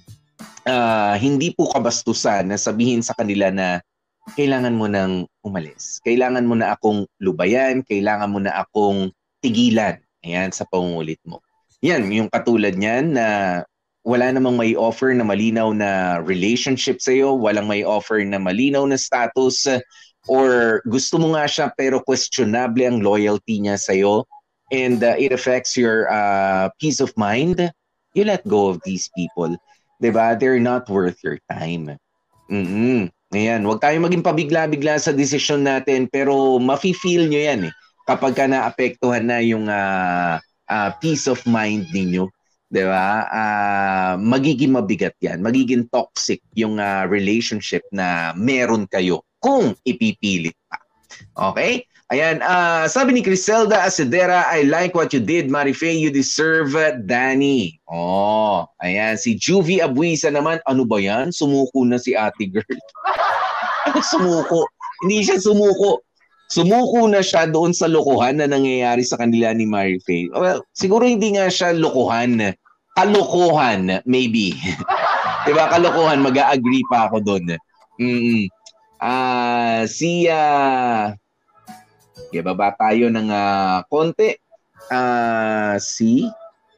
uh, hindi po kabastusan na sabihin sa kanila na kailangan mo nang umalis. Kailangan mo na akong lubayan, kailangan mo na akong tigilan. Ayan, sa pangungulit mo. Yan, yung katulad niyan na wala namang may offer na malinaw na relationship sa'yo, walang may offer na malinaw na status, or gusto mo nga siya pero questionable ang loyalty niya sa'yo, and uh, it affects your uh, peace of mind, you let go of these people. Diba? They're not worth your time. Mm-hmm. Ayan, huwag tayong maging pabigla-bigla sa desisyon natin, pero mafe-feel nyo yan eh. Kapag ka naapektuhan na yung uh, uh, peace of mind ninyo, di ba? Uh, magiging mabigat yan, magiging toxic yung uh, relationship na meron kayo kung ipipilit pa. Okay? Ayan, uh, sabi ni Criselda Asedera, I like what you did, Marife, you deserve Danny. Oh, ayan, si Juvie Abuisa naman, ano ba yan? Sumuko na si ate girl. Sumuko. Hindi siya sumuko. Sumuko na siya doon sa lokohan na nangyayari sa kanila ni Marife. Well, siguro hindi nga siya lokohan. Kalokohan, maybe. Diba, kalokohan, mag-a-agree pa ako doon. Mm-mm. Uh, si... Uh, Okay, baba tayo ng uh, konti. Uh, si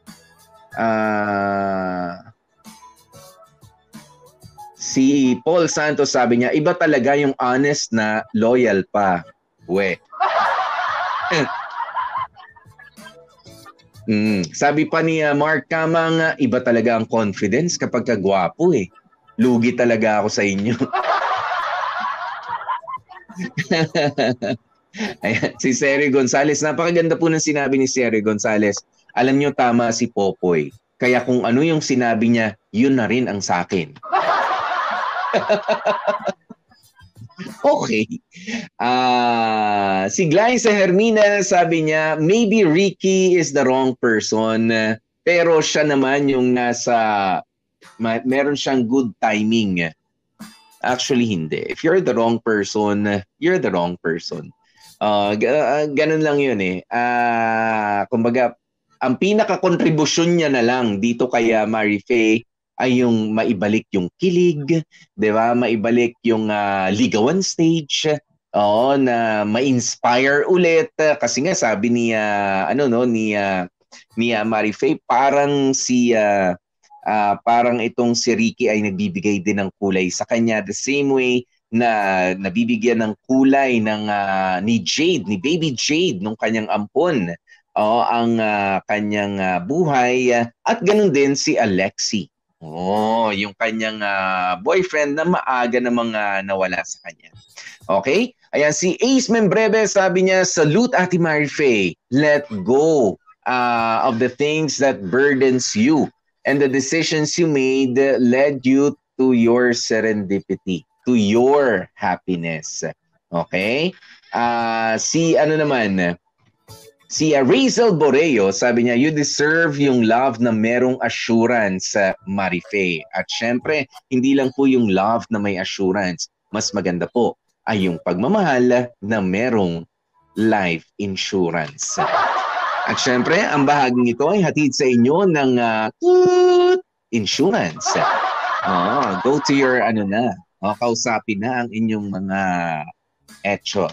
uh, si Paul Santos sabi niya, iba talaga yung honest na loyal pa. We. mm, sabi pa ni uh, Mark Kamang, iba talaga ang confidence kapag kagwapo eh. Lugi talaga ako sa inyo. Ayan, si Seri Gonzales. Napakaganda po ng sinabi ni Seri Gonzales. Alam nyo, tama si Popoy. Kaya kung ano yung sinabi niya, yun na rin ang sakin. Okay. Uh, si Glyza Hermina, sabi niya, maybe Ricky is the wrong person, pero siya naman yung nasa, ma- meron siyang good timing. Actually, hindi. If you're the wrong person, you're the wrong person. Uh, ganun lang yun eh. Uh, kumbaga, ang pinaka-kontribusyon niya na lang dito kay uh, Marife ay yung maibalik yung kilig, di ba? Maibalik yung uh, ligawan stage, oo, na ma-inspire ulit. Kasi nga sabi ni, uh, ano no, ni, uh, ni uh, Marife, parang si... Uh, uh, parang itong si Ricky ay nagbibigay din ng kulay sa kanya the same way na nabibigyan ng kulay ng uh, ni Jade, ni baby Jade nung kanyang ampon, oh, ang uh, kanyang uh, buhay, uh, at ganun din si Alexi. Oh, yung kanyang uh, boyfriend na maaga namang uh, nawala sa kanya. Okay? Ayan, si Ace Membreve, sabi niya, salute Ate Marife. Let go uh, of the things that burdens you, and the decisions you made led you to your serendipity, to your happiness. Okay? Uh, si ano naman, si uh, Razel Boreo, sabi niya, you deserve yung love na merong assurance, uh, Marife. At syempre, hindi lang po yung love na may assurance. Mas maganda po ay yung pagmamahal na merong life insurance. At syempre, ang bahaging ito ay hatid sa inyo ng uh, insurance. Oh, go to your ano na, oh, kausapin na ang inyong mga etchos.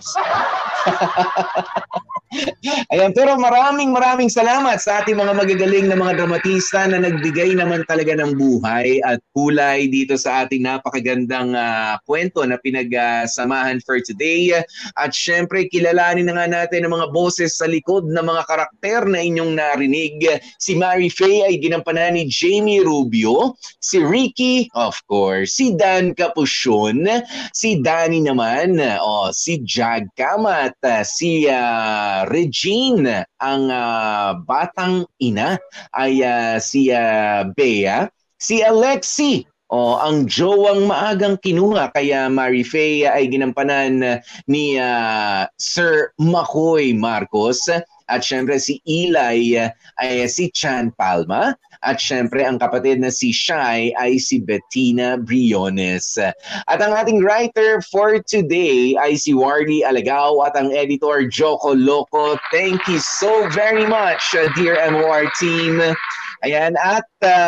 Ayan, pero maraming maraming salamat sa ating mga magagaling na mga dramatista na nagbigay naman talaga ng buhay at kulay dito sa ating napakagandang uh, kwento na pinagsamahan for today. At syempre, kilalanin na nga natin ang mga boses sa likod ng mga karakter na inyong narinig. Si Mary Faye ay ginampanan ni Jamie Rubio, si Ricky, of course, si Dan Capucion, si Danny naman, oh, si Jag Kamat, si uh, Regine, ang uh, batang ina ay uh, si uh, Bea, si Alexi, o ang jowang maagang kinuha kaya Mary Faye ay ginampanan ni uh, Sir Makoy Marcos, at syempre si Eli ay si Chan Palma. At syempre, ang kapatid na si Shai ay si Bettina Briones. At ang ating writer for today ay si Wardy Alagao at ang editor Joko Loco. Thank you so very much, dear M O R team. Ayan, at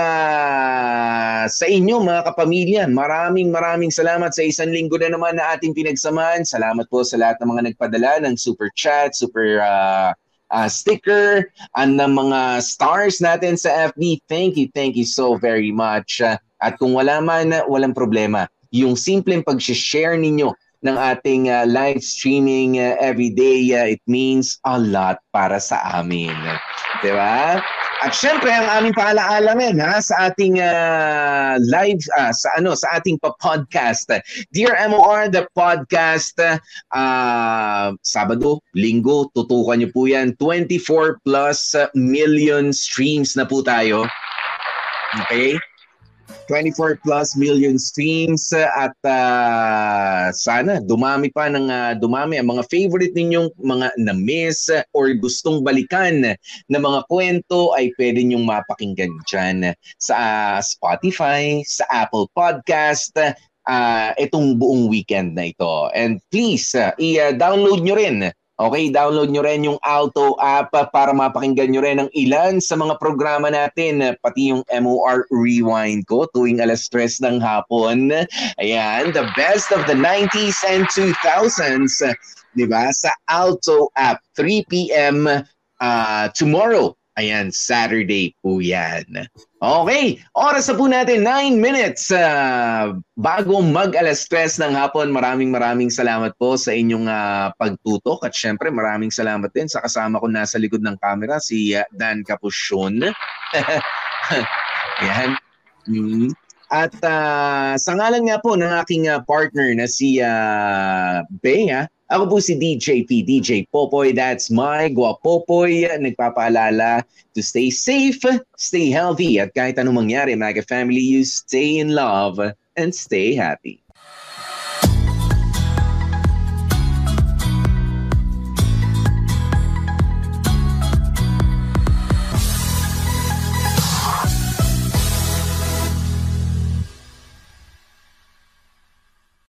uh, sa inyo mga kapamilya, maraming maraming salamat sa isang linggo na naman na ating pinagsamaan. Salamat po sa lahat ng mga nagpadala ng super chat, super uh, Uh, sticker, and ng mga stars natin sa F B. Thank you, thank you so very much. Uh, at kung wala man, walang problema. Yung simpleng pag-share ninyo ng ating uh, live streaming uh, everyday, uh, it means a lot para sa amin. Diba? At syempre, ang aming paalaala rin ha, sa ating uh, live, uh, sa ano, sa ating pa-podcast. Dear M O R, the podcast, uh, Sabado, Linggo, tutukan niyo po yan. twenty-four plus million streams na po tayo. Okay? twenty-four plus million streams at uh, sana dumami pa ng uh, dumami ang mga favorite ninyong mga na-miss or gustong balikan na mga kwento ay pwede nyong mapakinggan dyan sa uh, Spotify, sa Apple Podcast, uh, itong buong weekend na ito. And please, uh, i-download nyo rin. Okay, download nyo rin yung Alto app para mapakinggan nyo rin ang ilan sa mga programa natin, pati yung M O R Rewind ko tuwing alas tres ng hapon. Ayan, the best of the nineties and two thousands, di ba? Sa Alto app, three p.m. Uh, tomorrow. Ayan, Saturday po yan. Okay, oras na po natin, nine minutes uh, bago mag alas tres ng hapon. Maraming maraming salamat po sa inyong uh, pagtutok at syempre maraming salamat din sa kasama ko nasa likod ng camera, si uh, Dan Capucion. Ayan. Mm. At uh, sa ngalan nga po ng aking uh, partner na si uh, Bea, ako po si D J P, D J Popoy, that's my Guapopoy. Nagpapaalala to stay safe, stay healthy, at kahit anong mangyari, Maga family, you stay in love and stay happy.